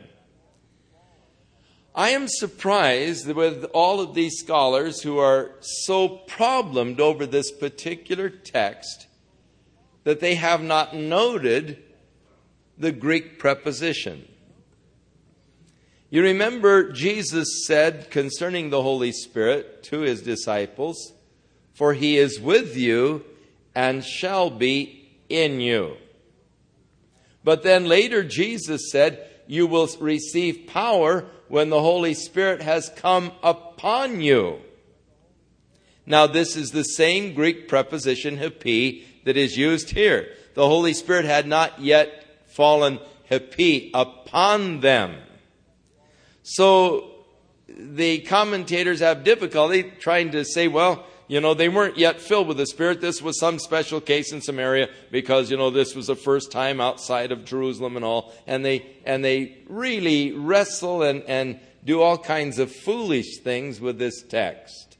I am surprised with all of these scholars who are so problemed over this particular text that they have not noted the Greek preposition. You remember Jesus said concerning the Holy Spirit to His disciples, "For He is with you and shall be in you." But then later Jesus said, "You will receive power when the Holy Spirit has come upon you." Now this is the same Greek preposition "hepi" that is used here. The Holy Spirit had not yet fallen "hepi" upon them. So the commentators have difficulty trying to say, well, you know, they weren't yet filled with the Spirit. This was some special case in Samaria because, you know, this was the first time outside of Jerusalem and all. And they and they really wrestle and, and do all kinds of foolish things with this text,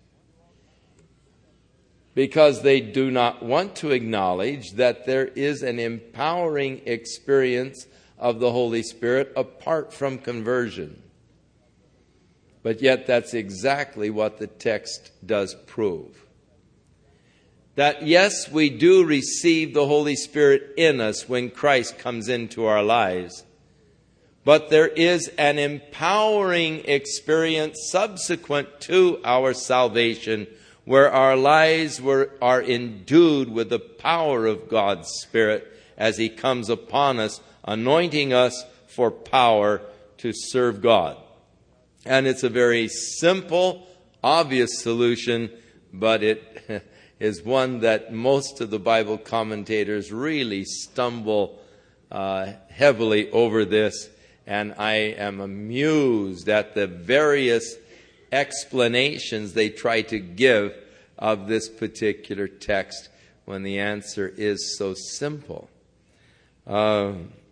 because they do not want to acknowledge that there is an empowering experience of the Holy Spirit apart from conversion. But yet that's exactly what the text does prove. That yes, we do receive the Holy Spirit in us when Christ comes into our lives. But there is an empowering experience subsequent to our salvation, where our lives were, are endued with the power of God's Spirit as He comes upon us, anointing us for power to serve God. And it's a very simple, obvious solution, but it is one that most of the Bible commentators really stumble uh, heavily over this. And I am amused at the various explanations they try to give of this particular text when the answer is so simple. Uh,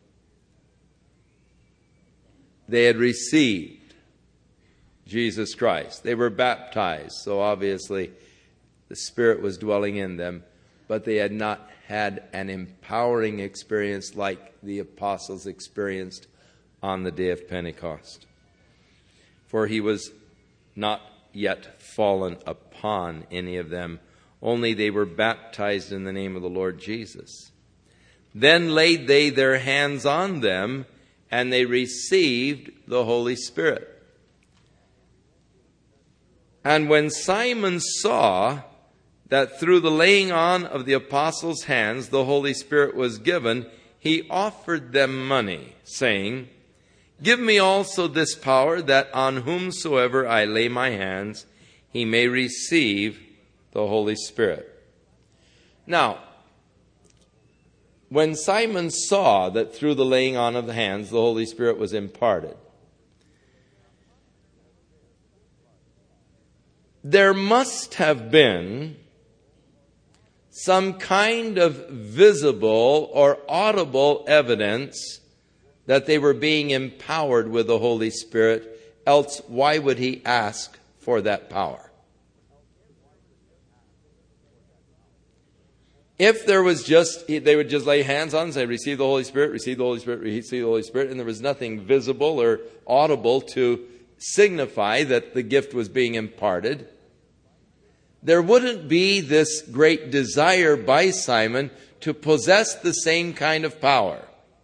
they had received Jesus Christ. They were baptized, so obviously the Spirit was dwelling in them, but they had not had an empowering experience like the apostles experienced on the day of Pentecost. For He was not yet fallen upon any of them, only they were baptized in the name of the Lord Jesus. Then laid they their hands on them, and they received the Holy Spirit. And when Simon saw that through the laying on of the apostles' hands the Holy Spirit was given, he offered them money, saying, "Give me also this power, that on whomsoever I lay my hands, he may receive the Holy Spirit." Now, when Simon saw that through the laying on of the hands the Holy Spirit was imparted, there must have been some kind of visible or audible evidence that they were being empowered with the Holy Spirit Else, why would he ask for that power? If there was just, they would just lay hands on and say, receive the Holy Spirit, receive the Holy Spirit, receive the Holy Spirit, and there was nothing visible or audible to signify that the gift was being imparted, there wouldn't be this great desire by Simon to possess the same kind of power.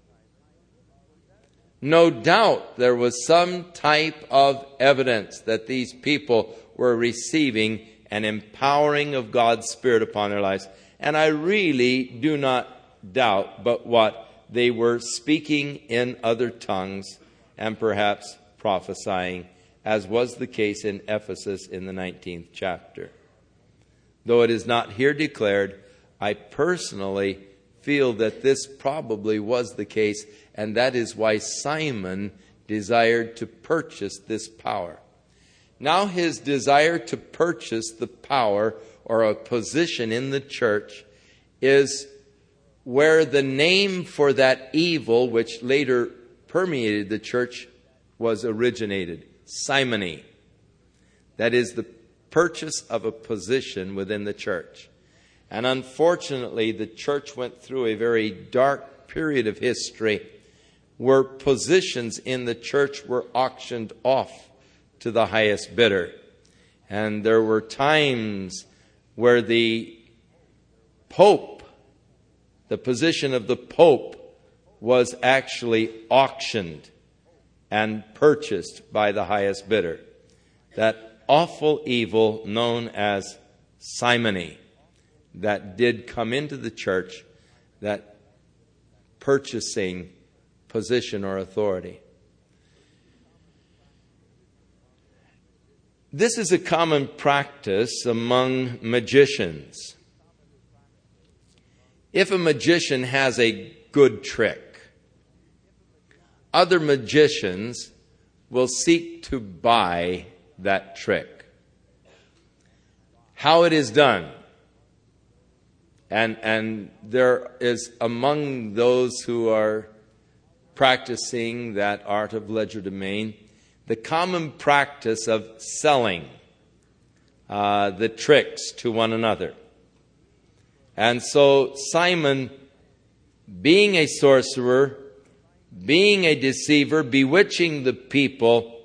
No doubt there was some type of evidence that these people were receiving an empowering of God's Spirit upon their lives. And I really do not doubt but what they were speaking in other tongues and perhaps prophesying, as was the case in Ephesus in the nineteenth chapter. Though it is not here declared, I personally feel that this probably was the case, and that is why Simon desired to purchase this power. Now his desire to purchase the power or a position in the church is where the name for that evil, which later permeated the church, was originated. Simony. That is the purchase of a position within the church. And unfortunately, the church went through a very dark period of history where positions in the church were auctioned off to the highest bidder. And there were times where the Pope, the position of the Pope, was actually auctioned and purchased by the highest bidder. That awful evil known as simony that did come into the church, that purchasing position or authority. This is a common practice among magicians. If a magician has a good trick, other magicians will seek to buy that trick. How it is done. And, and there is among those who are practicing that art of legerdemain, the common practice of selling uh, the tricks to one another. And so Simon, being a sorcerer, being a deceiver, bewitching the people,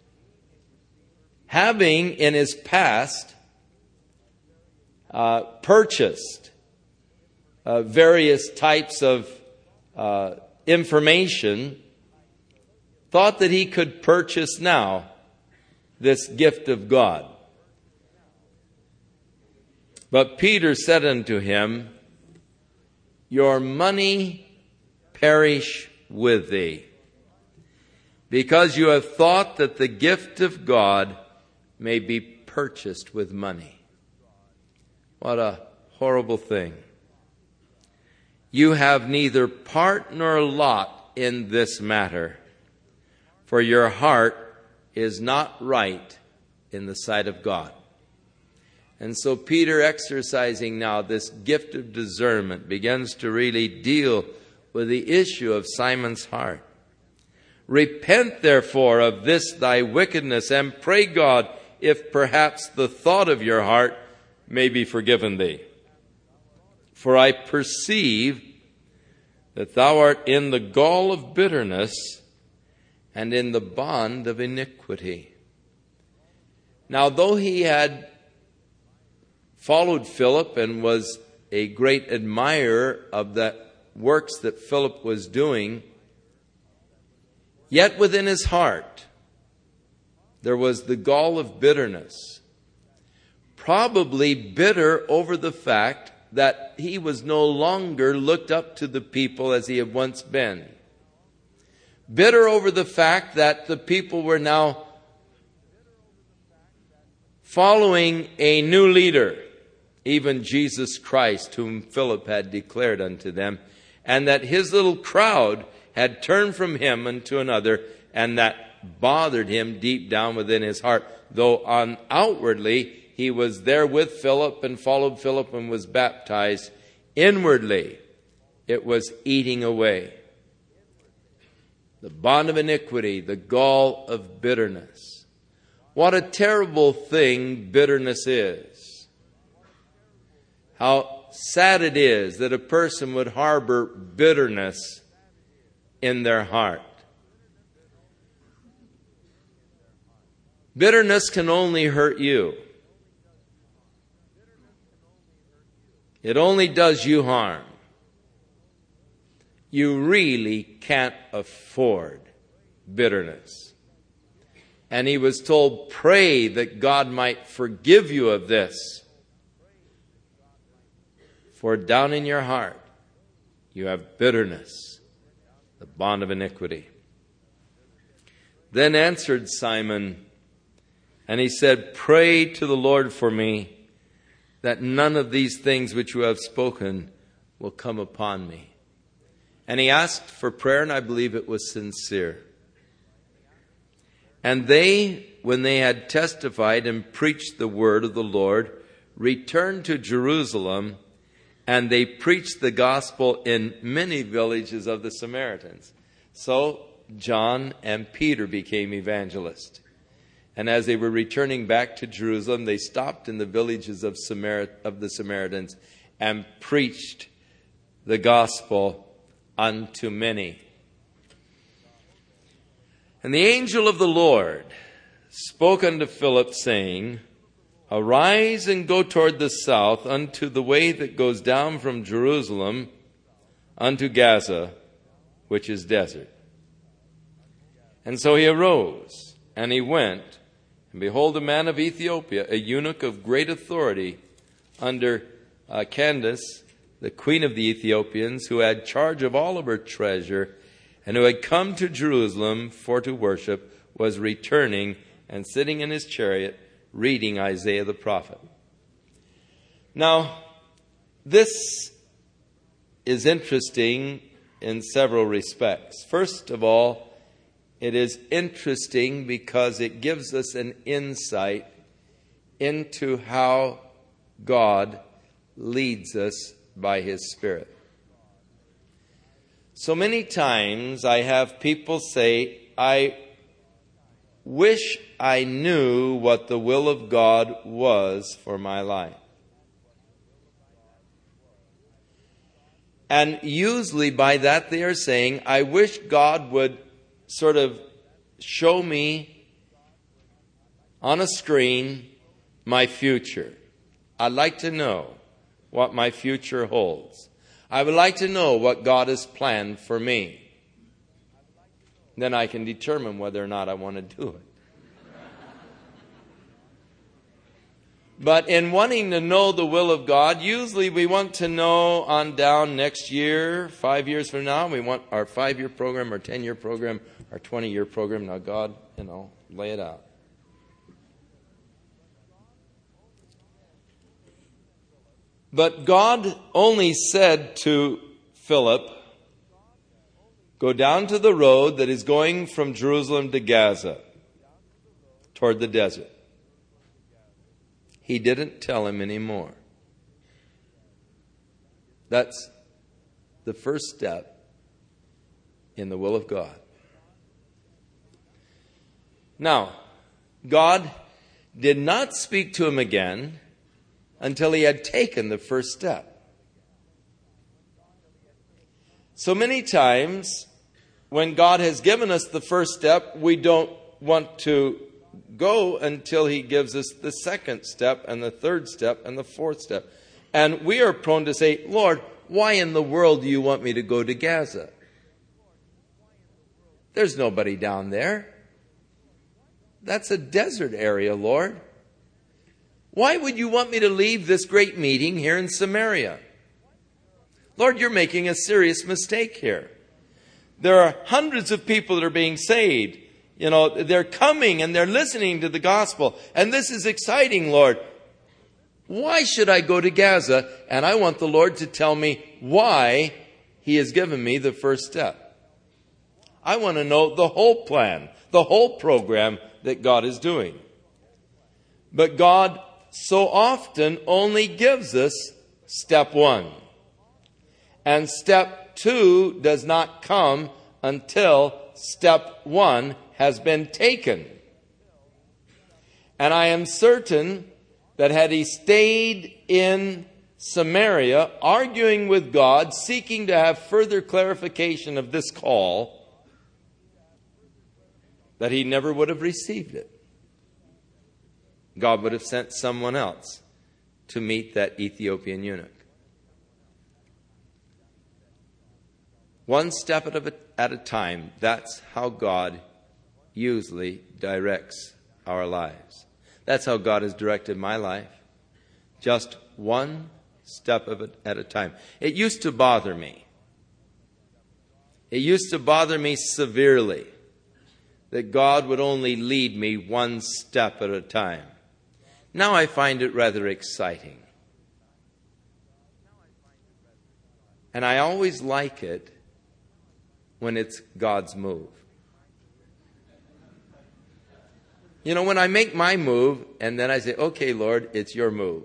having in his past uh, purchased uh, various types of uh, information, thought that he could purchase now this gift of God. But Peter said unto him, your money perish with thee, because you have thought that the gift of God may be purchased with money. What a horrible thing. You have neither part nor lot in this matter, for your heart is not right in the sight of God. And so Peter, exercising now this gift of discernment, begins to really deal with the issue of Simon's heart. Repent therefore of this thy wickedness, and pray God if perhaps the thought of your heart may be forgiven thee. For I perceive that thou art in the gall of bitterness and in the bond of iniquity. Now, though he had followed Philip and was a great admirer of the works that Philip was doing, yet within his heart there was the gall of bitterness. Probably bitter over the fact that he was no longer looked up to the people as he had once been. Bitter over the fact that the people were now following a new leader, even Jesus Christ, whom Philip had declared unto them, and that his little crowd had turned from him unto another, and that bothered him deep down within his heart, though on outwardly he was there with Philip and followed Philip and was baptized. Inwardly, it was eating away. The bond of iniquity, the gall of bitterness. What a terrible thing bitterness is. How sad it is that a person would harbor bitterness in their heart. Bitterness can only hurt you. It only does you harm. You really can't afford bitterness. And he was told, pray that God might forgive you of this. For down in your heart, you have bitterness, the bond of iniquity. Then answered Simon, and he said, pray to the Lord for me, that none of these things which you have spoken will come upon me. And he asked for prayer, and I believe it was sincere. And they, when they had testified and preached the word of the Lord, returned to Jerusalem, and they preached the gospel in many villages of the Samaritans. So John and Peter became evangelists. And as they were returning back to Jerusalem, they stopped in the villages of, Samar- of the Samaritans and preached the gospel unto many. And the angel of the Lord spoke unto Philip, saying, arise and go toward the south unto the way that goes down from Jerusalem unto Gaza, which is desert. And so he arose, and he went, and behold, a man of Ethiopia, a eunuch of great authority under uh, Candace, the queen of the Ethiopians, who had charge of all of her treasure, and who had come to Jerusalem for to worship, was returning and sitting in his chariot, reading Isaiah the prophet. Now, this is interesting in several respects. First of all, it is interesting because it gives us an insight into how God leads us by His Spirit. So many times I have people say, I wish I knew what the will of God was for my life. And usually by that they are saying, I wish God would sort of show me on a screen my future. I'd like to know what my future holds. I would like to know what God has planned for me. Then I can determine whether or not I want to do it. But in wanting to know the will of God, usually we want to know on down next year, five years from now. We want our five-year program, our ten-year program, our twenty-year program. Now, God, you know, lay it out. But God only said to Philip, go down to the road that is going from Jerusalem to Gaza, toward the desert. He didn't tell him any more. That's the first step in the will of God. Now, God did not speak to him again until he had taken the first step. So many times, when God has given us the first step, we don't want to go until He gives us the second step and the third step and the fourth step. And we are prone to say, Lord, why in the world do you want me to go to Gaza? There's nobody down there. That's a desert area, Lord. Why would you want me to leave this great meeting here in Samaria? Lord, you're making a serious mistake here. There are hundreds of people that are being saved. You know, they're coming and they're listening to the gospel. And this is exciting, Lord. Why should I go to Gaza? And I want the Lord to tell me why He has given me the first step. I want to know the whole plan, the whole program that God is doing. But God so often only gives us step one. And step two does not come until step one has been taken. And I am certain that had he stayed in Samaria, arguing with God, seeking to have further clarification of this call, that he never would have received it. God would have sent someone else to meet that Ethiopian eunuch. One step at a, at a time, that's how God usually directs our lives. That's how God has directed my life. Just one step of it at a time. It used to bother me. It used to bother me severely that God would only lead me one step at a time. Now I find it rather exciting. And I always like it when it's God's move. You know, when I make my move and then I say, okay, Lord, it's your move.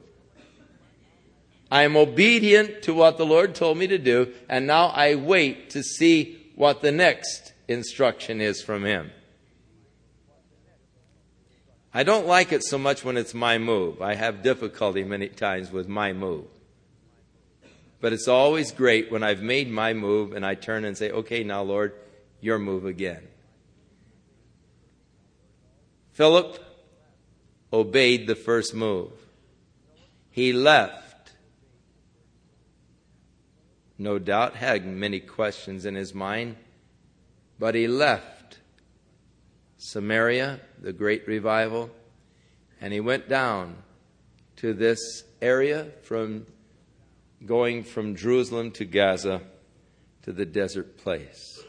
I am obedient to what the Lord told me to do, and now I wait to see what the next instruction is from Him. I don't like it so much when it's my move. I have difficulty many times with my move. But it's always great when I've made my move and I turn and say, okay, now, Lord, your move again. Philip obeyed the first move. He left. No doubt had many questions in his mind, but he left Samaria, the great revival, and he went down to this area from going from Jerusalem to Gaza to the desert place.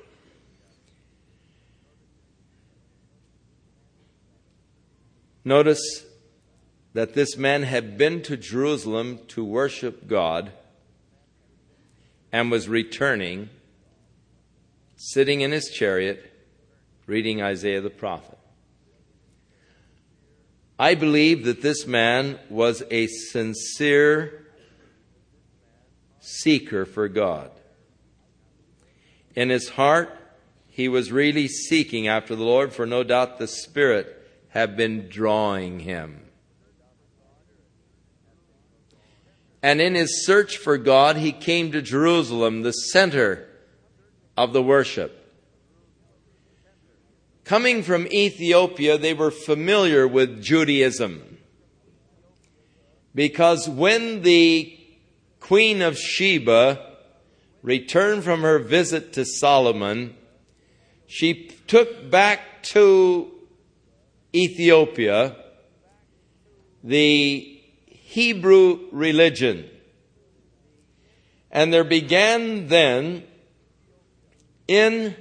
Notice that this man had been to Jerusalem to worship God and was returning, sitting in his chariot, reading Isaiah the prophet. I believe that this man was a sincere seeker for God. In his heart, he was really seeking after the Lord, for no doubt the Spirit had been drawing him. And in his search for God, he came to Jerusalem, the center of the worship. Coming from Ethiopia, they were familiar with Judaism, because when the Queen of Sheba returned from her visit to Solomon, she took back to Ethiopia the Hebrew religion. And there began then in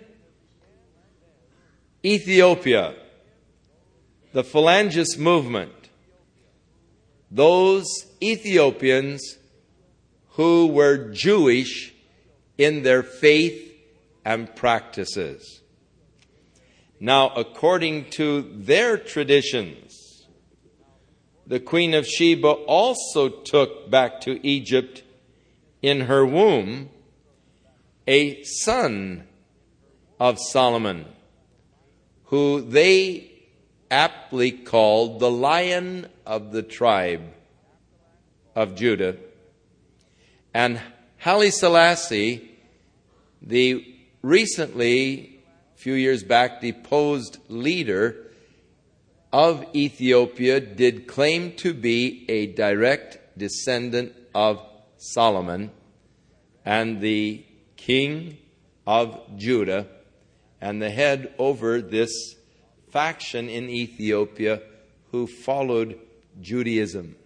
Ethiopia the Phalangist movement. Those Ethiopians who were Jewish in their faith and practices. Now, according to their traditions, the Queen of Sheba also took back to Egypt in her womb a son of Solomon, who they aptly called the Lion of the tribe of Judah. And Haile Selassie, the recently, a few years back, deposed leader of Ethiopia, did claim to be a direct descendant of Solomon and the king of Judah and the head over this faction in Ethiopia who followed Judaism.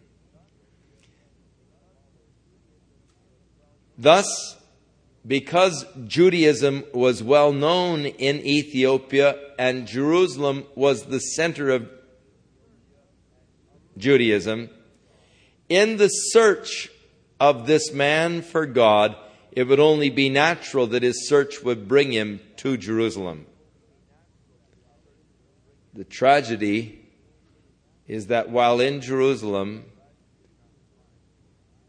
Thus, because Judaism was well known in Ethiopia and Jerusalem was the center of Judaism, in the search of this man for God, it would only be natural that his search would bring him to Jerusalem. The tragedy is that while in Jerusalem,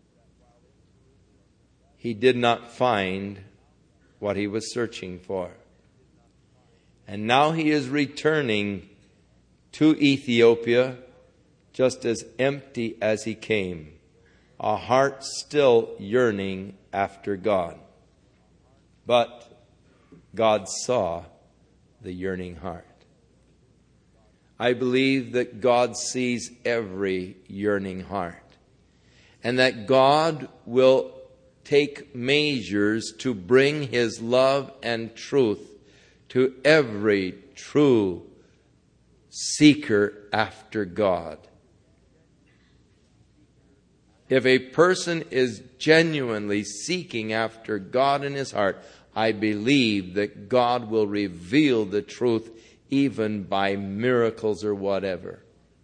he did not find what he was searching for. And now he is returning to Ethiopia just as empty as he came, a heart still yearning after God. But God saw the yearning heart. I believe that God sees every yearning heart, and that God will take measures to bring His love and truth to every true seeker after God. If a person is genuinely seeking after God in his heart, I believe that God will reveal the truth even by miracles or whatever.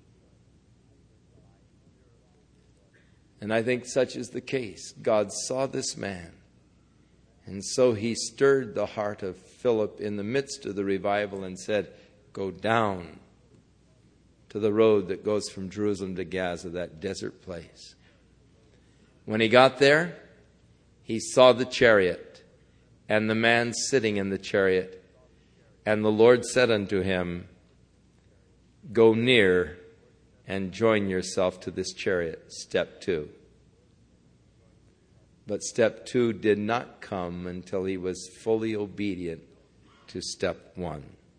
And I think such is the case. God saw this man, and so He stirred the heart of Philip in the midst of the revival and said, "Go down to the road that goes from Jerusalem to Gaza, that desert place." When he got there, he saw the chariot and the man sitting in the chariot. And the Lord said unto him, "Go near and join yourself to this chariot." Step two. But step two did not come until he was fully obedient to step one.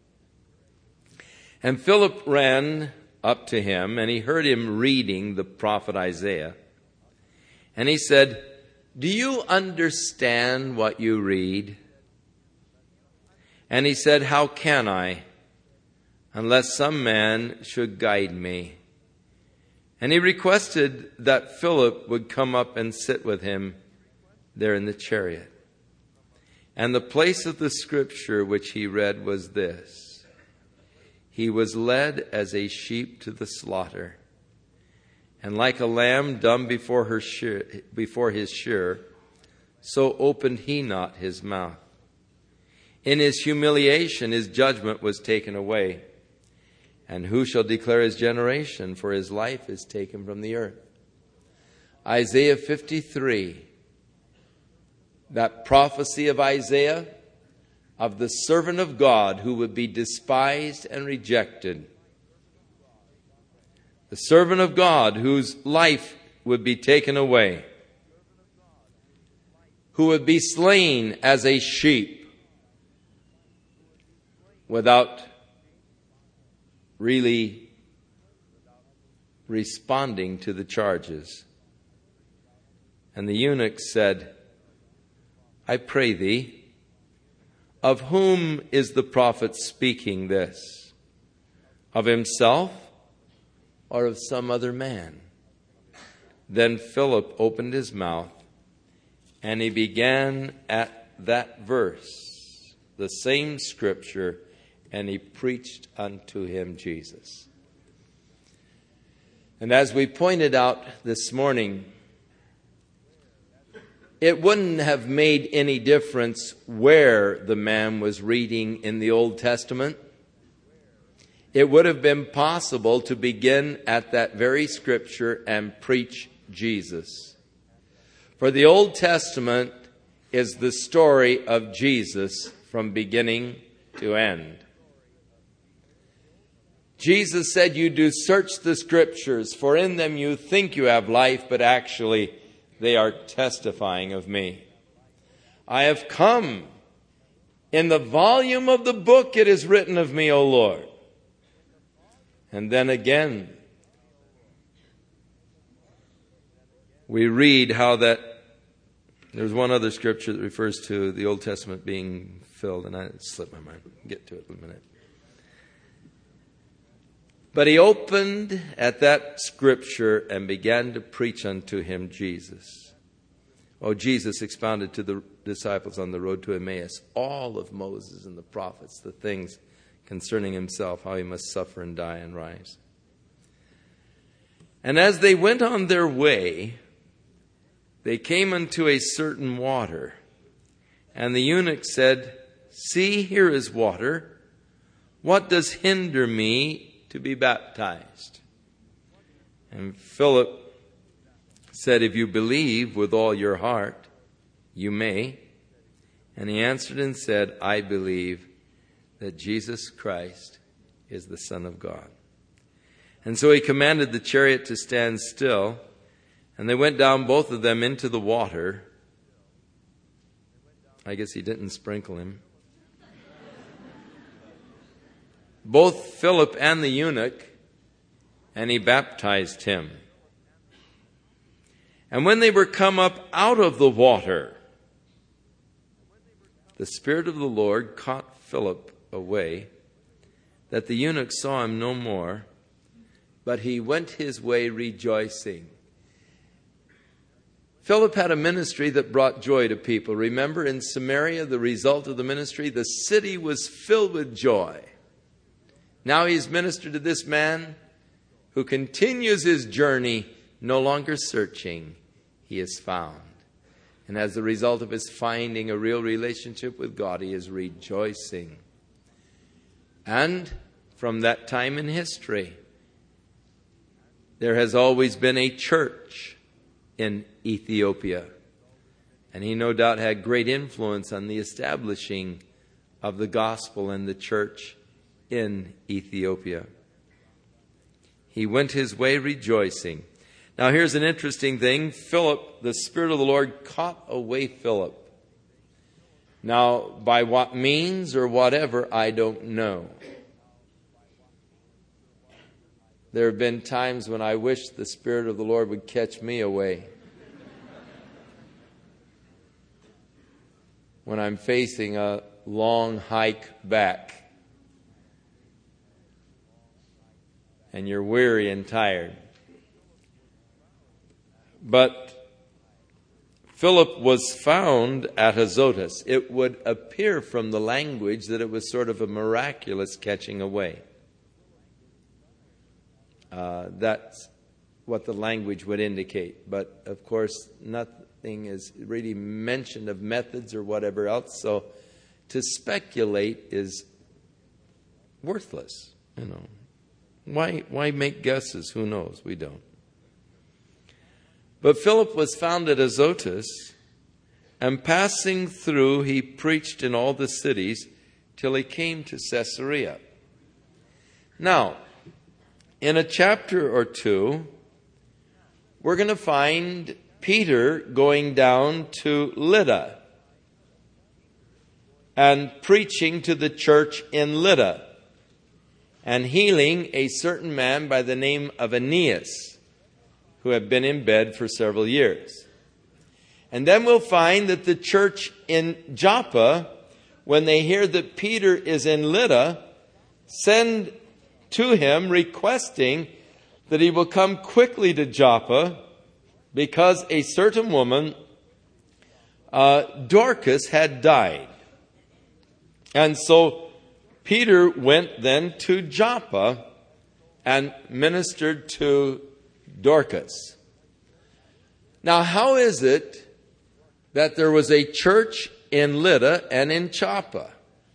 And Philip ran up to him, and he heard him reading the prophet Isaiah. And he said, "Do you understand what you read?" And he said, "How can I, unless some man should guide me?" And he requested that Philip would come up and sit with him there in the chariot. And the place of the scripture which he read was this: "He was led as a sheep to the slaughter, and like a lamb dumb before her shear, before his shearer, so opened he not his mouth. In his humiliation his judgment was taken away. And who shall declare his generation? For his life is taken from the earth." Isaiah fifty-three, that prophecy of Isaiah of the servant of God who would be despised and rejected. The servant of God whose life would be taken away, who would be slain as a sheep without really responding to the charges. And the eunuch said, "I pray thee, of whom is the prophet speaking this? Of himself or of some other man?" Then Philip opened his mouth, and he began at that verse, the same scripture, and he preached unto him Jesus. And as we pointed out this morning, it wouldn't have made any difference where the man was reading in the Old Testament. It would have been possible to begin at that very scripture and preach Jesus. For the Old Testament is the story of Jesus from beginning to end. Jesus said, "You do search the scriptures, for in them you think you have life, but actually they are testifying of me. I have come. In the volume of the book it is written of me, O Lord." And then again, we read how that there's one other scripture that refers to the Old Testament being filled, and I slipped my mind. I'll get to it in a minute. But he opened at that scripture and began to preach unto him Jesus. Oh, Jesus expounded to the disciples on the road to Emmaus all of Moses and the prophets, the things concerning himself, how he must suffer and die and rise. And as they went on their way, they came unto a certain water. And the eunuch said, "See, here is water. What does hinder me to be baptized?" And Philip said, "If you believe with all your heart, you may." And he answered and said, "I believe that Jesus Christ is the Son of God. And so he commanded the chariot to stand still, and they went down, both of them, into the water. I guess he didn't sprinkle him. Both Philip and the eunuch, and he baptized him. And when they were come up out of the water, the Spirit of the Lord caught Philip away, that the eunuch saw him no more, but he went his way rejoicing. Philip had a ministry that brought joy to people. Remember, in Samaria, the result of the ministry, the city was filled with joy. Now he's ministered to this man who continues his journey, no longer searching. He is found. And as a result of his finding a real relationship with God, he is rejoicing. And from that time in history, there has always been a church in Ethiopia. And he no doubt had great influence on the establishing of the gospel and the church in Ethiopia. He went his way rejoicing. Now here's an interesting thing. Philip, the Spirit of the Lord caught away Philip. Now, by what means or whatever, I don't know. There have been times when I wish the Spirit of the Lord would catch me away. When I'm facing a long hike back and you're weary and tired. But Philip was found at Azotus. It would appear from the language that it was sort of a miraculous catching away. Uh, that's what the language would indicate. But, of course, nothing is really mentioned of methods or whatever else. So to speculate is worthless, you know. Why, why make guesses? Who knows? We don't. But Philip was found at Azotus, and passing through, he preached in all the cities till he came to Caesarea. Now, in a chapter or two, we're going to find Peter going down to Lydda and preaching to the church in Lydda and healing a certain man by the name of Aeneas, who had been in bed for several years. And then we'll find that the church in Joppa, when they hear that Peter is in Lydda, send to him requesting that he will come quickly to Joppa, because a certain woman, uh, Dorcas, had died. And so Peter went then to Joppa and ministered to Dorcas. Now, how is it that there was a church in Lydda and in Joppa?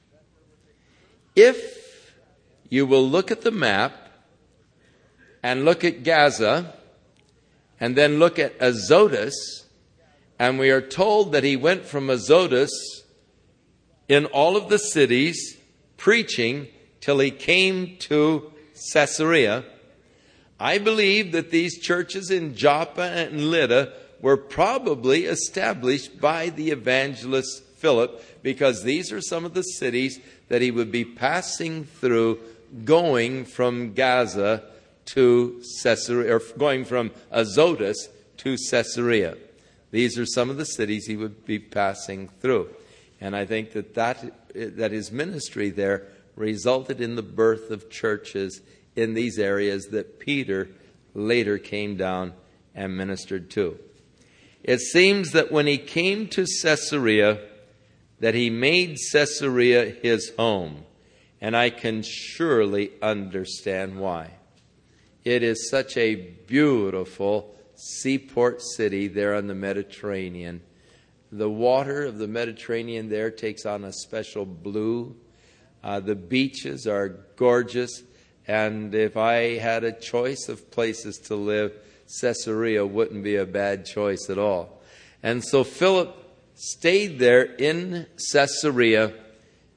If you will look at the map and look at Gaza and then look at Azotus, and we are told that he went from Azotus in all of the cities preaching till he came to Caesarea. I believe that these churches in Joppa and Lydda were probably established by the evangelist Philip, because these are some of the cities that he would be passing through, going from Gaza to Caesarea, or going from Azotus to Caesarea. These are some of the cities he would be passing through. And I think that, that that his ministry there resulted in the birth of churches in these areas that Peter later came down and ministered to. It seems that when he came to Caesarea, that he made Caesarea his home. And I can surely understand why. It is such a beautiful seaport city there on the Mediterranean. The water of the Mediterranean there takes on a special blue. Uh, the beaches are gorgeous. And if I had a choice of places to live, Caesarea wouldn't be a bad choice at all. And so Philip stayed there in Caesarea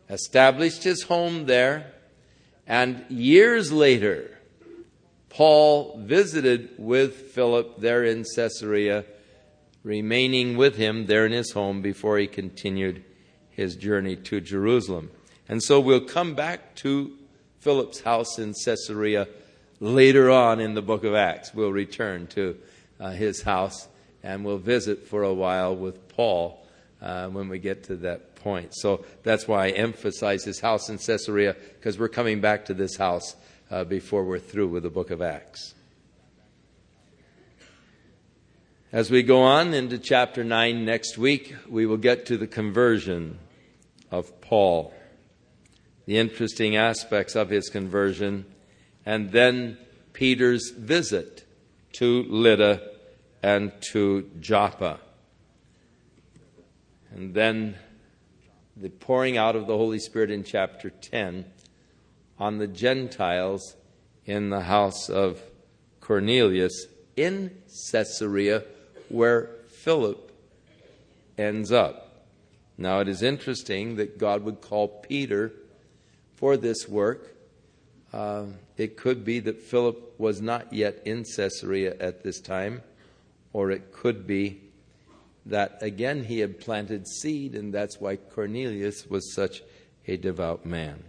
established his home there, and years later, Paul visited with Philip there in Caesarea, remaining with him there in his home before he continued his journey to Jerusalem. And so we'll come back to Philip's house in Caesarea later on in the book of Acts. We'll return to uh, his house and we'll visit for a while with Paul uh, when we get to that point. So that's why I emphasize his house in Caesarea, because we're coming back to this house uh, before we're through with the book of Acts. As we go on into chapter nine next week, we will get to the conversion of Paul, the interesting aspects of his conversion, and then Peter's visit to Lydda and to Joppa. And then the pouring out of the Holy Spirit in chapter ten on the Gentiles in the house of Cornelius in Caesarea, where Philip ends up. Now it is interesting that God would call Peter for this work. Uh, it could be that Philip was not yet in Caesarea at this time, or it could be that again he had planted seed, and that's why Cornelius was such a devout man.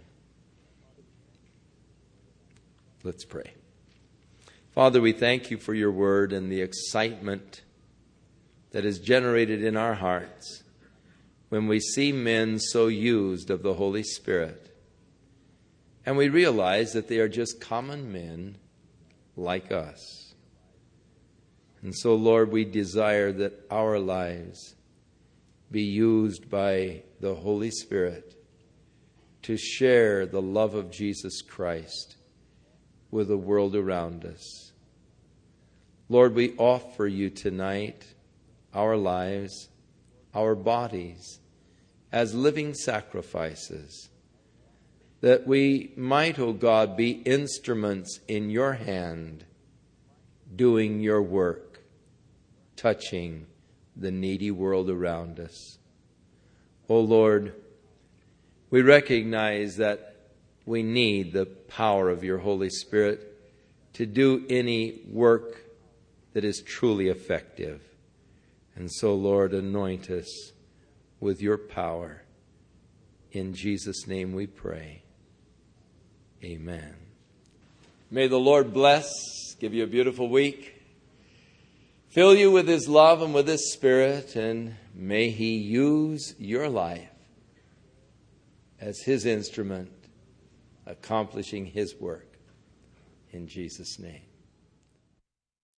Let's pray. Father, we thank you for your word and the excitement that is generated in our hearts when we see men so used of the Holy Spirit. And we realize that they are just common men like us. And so, Lord, we desire that our lives be used by the Holy Spirit to share the love of Jesus Christ with the world around us. Lord, we offer you tonight our lives, our bodies, as living sacrifices, that we might, O God, be instruments in your hand, doing your work, touching the needy world around us. O Lord, we recognize that we need the power of your Holy Spirit to do any work that is truly effective. And so, Lord, anoint us with your power. In Jesus' name we pray. Amen. May the Lord bless, give you a beautiful week, fill you with his love and with his Spirit, and may he use your life as his instrument, accomplishing his work. In Jesus' name.